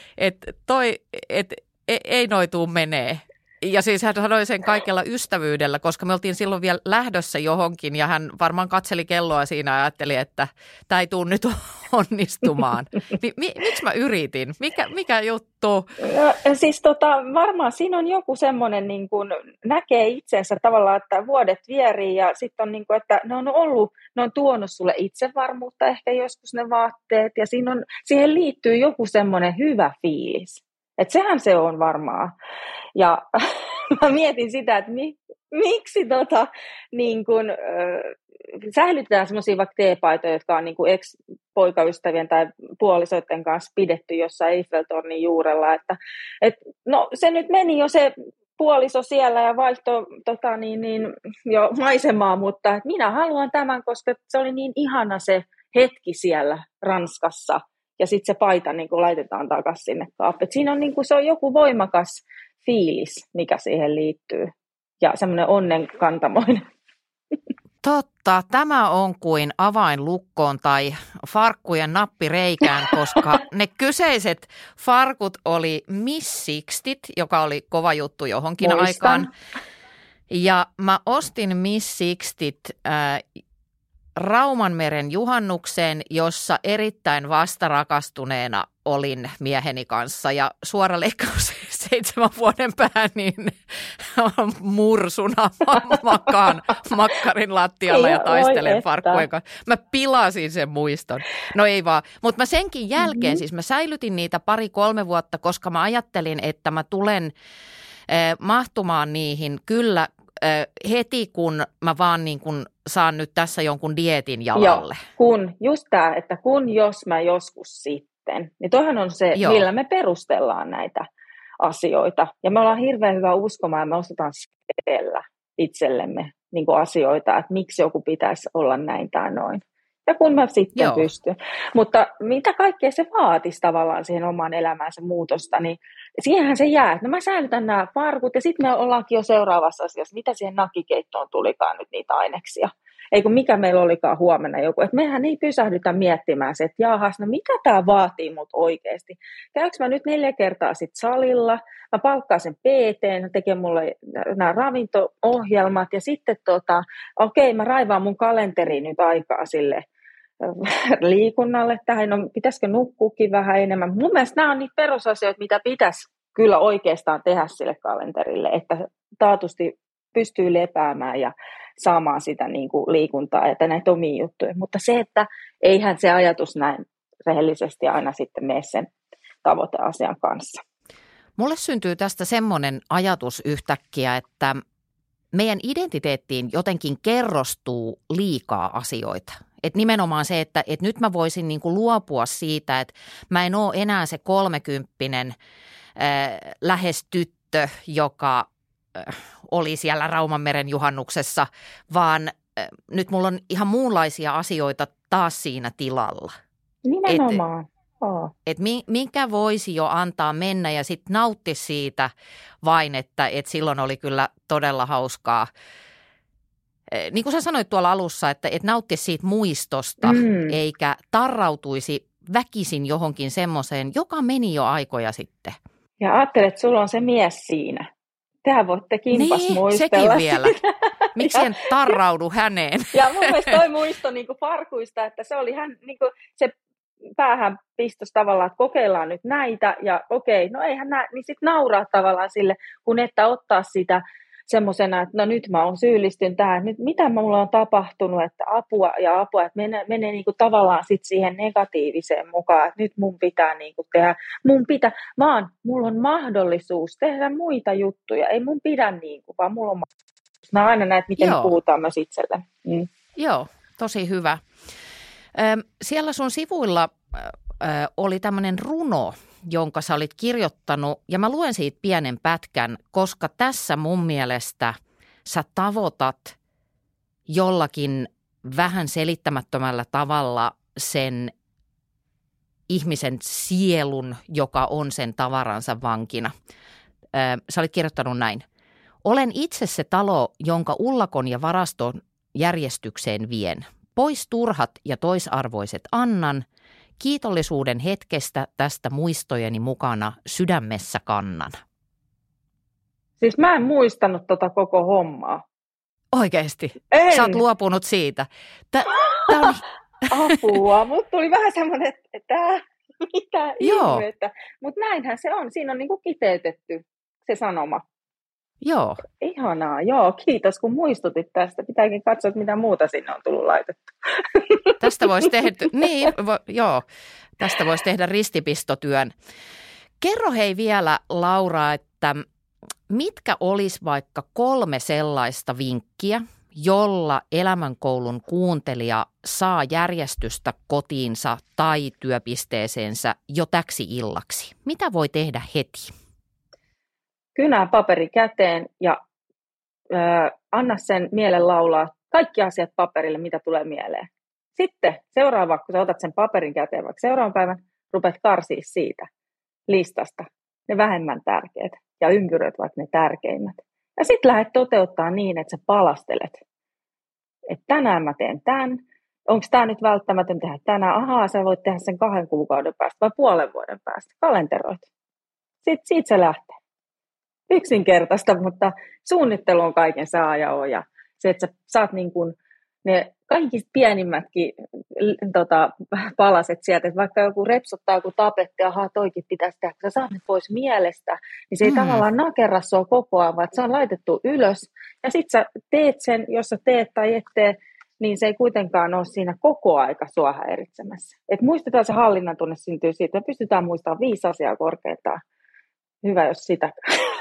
ei noi tuu menee. Ja siis hän sanoi sen kaikella ystävyydellä, koska me oltiin silloin vielä lähdössä johonkin ja hän varmaan katseli kelloa siinä ja ajatteli, että tämä ei tule nyt onnistumaan. Miksi mä yritin? Mikä juttu? No, siis varmaan siinä on joku semmoinen, niin kuin näkee itsensä tavallaan, että vuodet vierii ja sitten on niin kuin, että ne on tuonut sulle itsevarmuutta ehkä joskus ne vaatteet ja siihen liittyy joku semmoinen hyvä fiilis. Että sehän se on varmaan. Ja mä mietin sitä, että miksi niin kun, säilytetään semmoisia vaikka teepaitoja, jotka on niin kuin ex-poikaystävien tai puolisoiden kanssa pidetty jossain Eiffeltornin juurella. No se nyt meni jo se puoliso siellä ja vaihtoi jo maisemaa, mutta että minä haluan tämän, koska se oli niin ihana se hetki siellä Ranskassa. Ja sitten se paita niin kuin laitetaan takaisin sinne kaappiin. Siinä on, niin kuin, se on joku voimakas fiilis, mikä siihen liittyy. Ja semmoinen onnenkantamoinen. Totta, tämä on kuin avain lukkoon tai farkkujen nappireikään, koska ne kyseiset farkut oli Miss Sixtit, joka oli kova juttu johonkin aikaan. Ja mä ostin Miss Sixtit Raumanmeren juhannukseen, jossa erittäin vastarakastuneena olin mieheni kanssa ja suora leikkaus 7 vuoden päähän niin mursuna makaan makkarin lattialla ja taistelen farkkujen kanssa. Mä pilasin sen muiston. No ei vaan, mutta mä senkin jälkeen siis mä säilytin niitä 2-3 vuotta, koska mä ajattelin, että mä tulen mahtumaan niihin kyllä heti, kun mä vaan niin kuin saan nyt tässä jonkun dieetin jalalle. Joo, just tämä, että jos mä joskus sitten, niin toihan on se, millä me perustellaan näitä asioita. Ja me ollaan hirveän hyvä uskomaan, ja me osataan selitellä itsellemme niin kuin asioita, että miksi joku pitäisi olla näin tai noin. Ja kun mä sitten pystyn. Mutta mitä kaikkea se vaatisi tavallaan siihen omaan elämäänsä muutosta, niin siihenhän se jää. No mä säilytän nämä farkut ja sitten me ollaankin jo seuraavassa asiassa. Mitä siihen nakikeittoon tulikaan nyt niitä aineksia? Eikö mikä meillä olikaan huomenna joku. Että mehän ei pysähdytä miettimään se, että jaahas, no mitä tämä vaatii mut oikeasti? Käykö mä nyt 4 kertaa sit salilla? Mä palkkaan sen PT, tekee mulle nämä ravinto-ohjelmat ja sitten mä raivaan mun kalenteriin nyt aikaa sille liikunnalle tähän, no pitäisikö nukkuukin vähän enemmän. Mun mielestä nämä on niitä perusasioita, mitä pitäisi kyllä oikeastaan tehdä sille kalenterille, että taatusti pystyy lepäämään ja saamaan sitä niin kuin liikuntaa ja näitä omia juttuja. Mutta se, että eihän se ajatus näin rehellisesti aina sitten mene sen tavoiteasian kanssa. Mulle syntyy tästä semmoinen ajatus yhtäkkiä, että meidän identiteettiin jotenkin kerrostuu liikaa asioita. Että nimenomaan se, että nyt mä voisin niin kuin luopua siitä, että mä en ole enää se 30 lähes tyttö, joka oli siellä Raumanmeren juhannuksessa, vaan nyt mulla on ihan muunlaisia asioita taas siinä tilalla. Nimenomaan. Että minkä voisi jo antaa mennä ja sitten nautti siitä vain, että silloin oli kyllä todella hauskaa. Niin kuin sä sanoit tuolla alussa, että nauttisi siitä muistosta eikä tarrautuisi väkisin johonkin semmoiseen, joka meni jo aikoja sitten. Ja ajattelet, että sulla on se mies siinä. Tehän voitte kimpas muistella. Sekin vielä. Miksi en tarraudu häneen? Ja mun mielestä toi muisto niin kuin farkuista, että se oli hän, niin kuin se päähän pistos tavallaan, että kokeillaan nyt näitä ja okei, no eihän niin sitten nauraa tavallaan sille, kun että ottaa sitä semmoisena, että no nyt mä oon syyllistyn tähän, nyt mitä mulla on tapahtunut, että apua, että menee niin kuin tavallaan sit siihen negatiiviseen mukaan, että nyt mun pitää niin kuin tehdä, vaan mulla on mahdollisuus tehdä muita juttuja, ei mun pidä niin kuin, vaan mulla on mahdollisuus. Mä aina näet, miten puhutaan myös itselle. Joo, tosi hyvä. Siellä sun sivuilla oli tämmöinen runo, jonka sä olit kirjoittanut, ja mä luen siitä pienen pätkän, koska tässä mun mielestä sä tavoitat jollakin vähän selittämättömällä tavalla sen ihmisen sielun, joka on sen tavaransa vankina. Sä olit kirjoittanut näin. Olen itse se talo, jonka ullakon ja varaston järjestykseen vien. Pois turhat ja toisarvoiset annan. Kiitollisuuden hetkestä tästä muistojeni mukana sydämessä kannan. Siis mä en muistanut tota koko hommaa. Oikeesti? En. Sä oot luopunut siitä. Tää on... Apua, mut tuli vähän semmoinen, että mitä ihmettä. Mutta näinhän se on. Siinä on niinku kiteytetty se sanoma. Joo. Ihanaa, joo. Kiitos kun muistutit tästä. Pitääkin katsoa, mitä muuta sinne on tullut laitettu. Tästä voisi tehdä, tästä voisi tehdä ristipistotyön. Kerro hei vielä, Laura, että mitkä olisi vaikka 3 sellaista vinkkiä, jolla elämänkoulun kuuntelija saa järjestystä kotiinsa tai työpisteeseensä jo täksi illaksi? Mitä voi tehdä heti? Kynää paperi käteen ja anna sen mielen laulaa kaikki asiat paperille, mitä tulee mieleen. Sitten seuraava, kun sä otat sen paperin käteen, vaikka seuraavan päivän, rupeat karsimaan siitä listasta ne vähemmän tärkeät ja ympyröit vaikka ne tärkeimmät. Ja sitten lähdet toteuttaa niin, että sä palastelet. Että tänään mä teen tämän. Onko tämä nyt välttämätön tehdä tänään? Ahaa, sä voit tehdä sen 2 kuukauden päästä vai puolen vuoden päästä. Kalenteroit. Siitä se lähtee. Yksinkertaista, mutta suunnittelu on kaiken saa ja on. Ja se, että sä saat niin kuin ne kaikista pienimmätkin palaset sieltä, että vaikka joku repsottaa joku tapetti, ahaa, toikin pitäisi tehdä, kun sä saat ne pois mielestä, niin se ei tavallaan nakerra sua koko ajan, vaan se on laitettu ylös, ja sit sä teet sen, jos sä teet tai et tee, niin se ei kuitenkaan ole siinä koko aika sua häiritsemässä. Et muistetaan se hallinnan tunne syntyy siitä, että pystytään muistamaan 5 asiaa korkeintaan. Hyvä, jos sitä.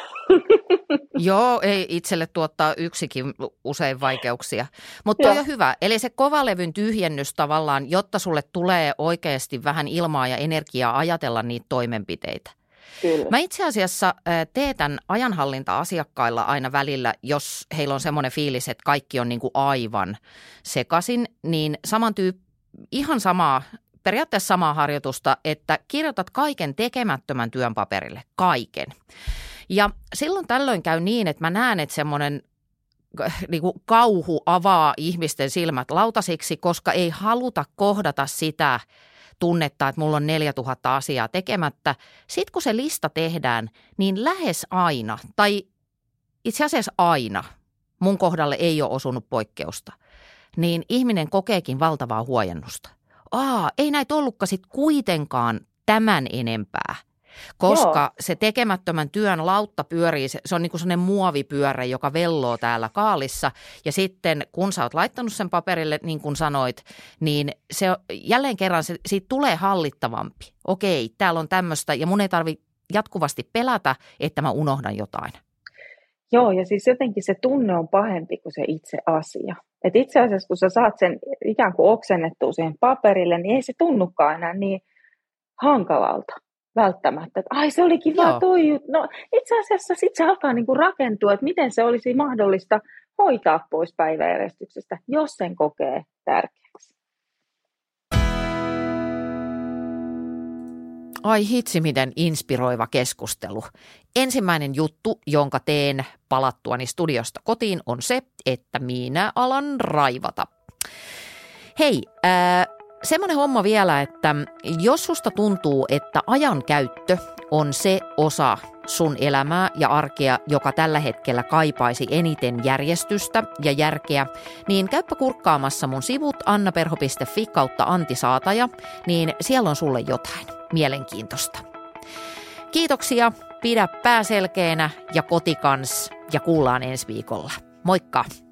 Joo, ei itselle tuottaa yksikin usein vaikeuksia. Mutta toi on hyvä. Eli se kovalevyn tyhjennys tavallaan, jotta sulle tulee oikeasti vähän ilmaa ja energiaa ajatella niitä toimenpiteitä. Kyllä. Mä itse asiassa teetän ajanhallinta-asiakkailla aina välillä, jos heillä on semmoinen fiilis, että kaikki on niin kuin aivan sekaisin, niin ihan samaa, periaatteessa samaa harjoitusta, että kirjoitat kaiken tekemättömän työn paperille, kaiken. Ja silloin tällöin käy niin, että mä näen, että semmoinen niin kuin kauhu avaa ihmisten silmät lautasiksi, koska ei haluta kohdata sitä tunnetta, että mulla on 4000 asiaa tekemättä. Sitten kun se lista tehdään, niin lähes aina, tai itse asiassa aina, mun kohdalle ei ole osunut poikkeusta, niin ihminen kokeekin valtavaa huojennusta. Ei näitä ollutkaan sit kuitenkaan tämän enempää. Koska se tekemättömän työn lautta pyörii, se on niin kuin sellainen muovipyörä, joka velloo täällä kaalissa. Ja sitten kun sä oot laittanut sen paperille, niin kuin sanoit, niin se jälleen kerran siitä tulee hallittavampi. Okei, täällä on tämmöistä ja mun ei tarvitse jatkuvasti pelätä, että mä unohdan jotain. Joo, ja siis jotenkin se tunne on pahempi kuin se itse asia. Että itse asiassa, kun sä saat sen ikään kuin oksennettua siihen paperille, niin ei se tunnukaan enää niin hankalalta välttämättä. Että ai se oli kiva toi. No itse asiassa sitten se alkaa niinku rakentua, että miten se olisi mahdollista hoitaa pois päiväjärjestyksestä, jos sen kokee tärkeäksi. Ai hitsi, miten inspiroiva keskustelu. Ensimmäinen juttu, jonka teen palattuani studiosta kotiin, on se, että minä alan raivata. Hei, semmoinen homma vielä, että jos susta tuntuu, että ajan käyttö on se osa sun elämää ja arkea, joka tällä hetkellä kaipaisi eniten järjestystä ja järkeä, niin käyppä kurkkaamassa mun sivut annaperho.fi/antisaataja, niin siellä on sulle jotain mielenkiintoista. Kiitoksia, pidä pää selkeänä ja kotikans ja kuullaan ensi viikolla. Moikka!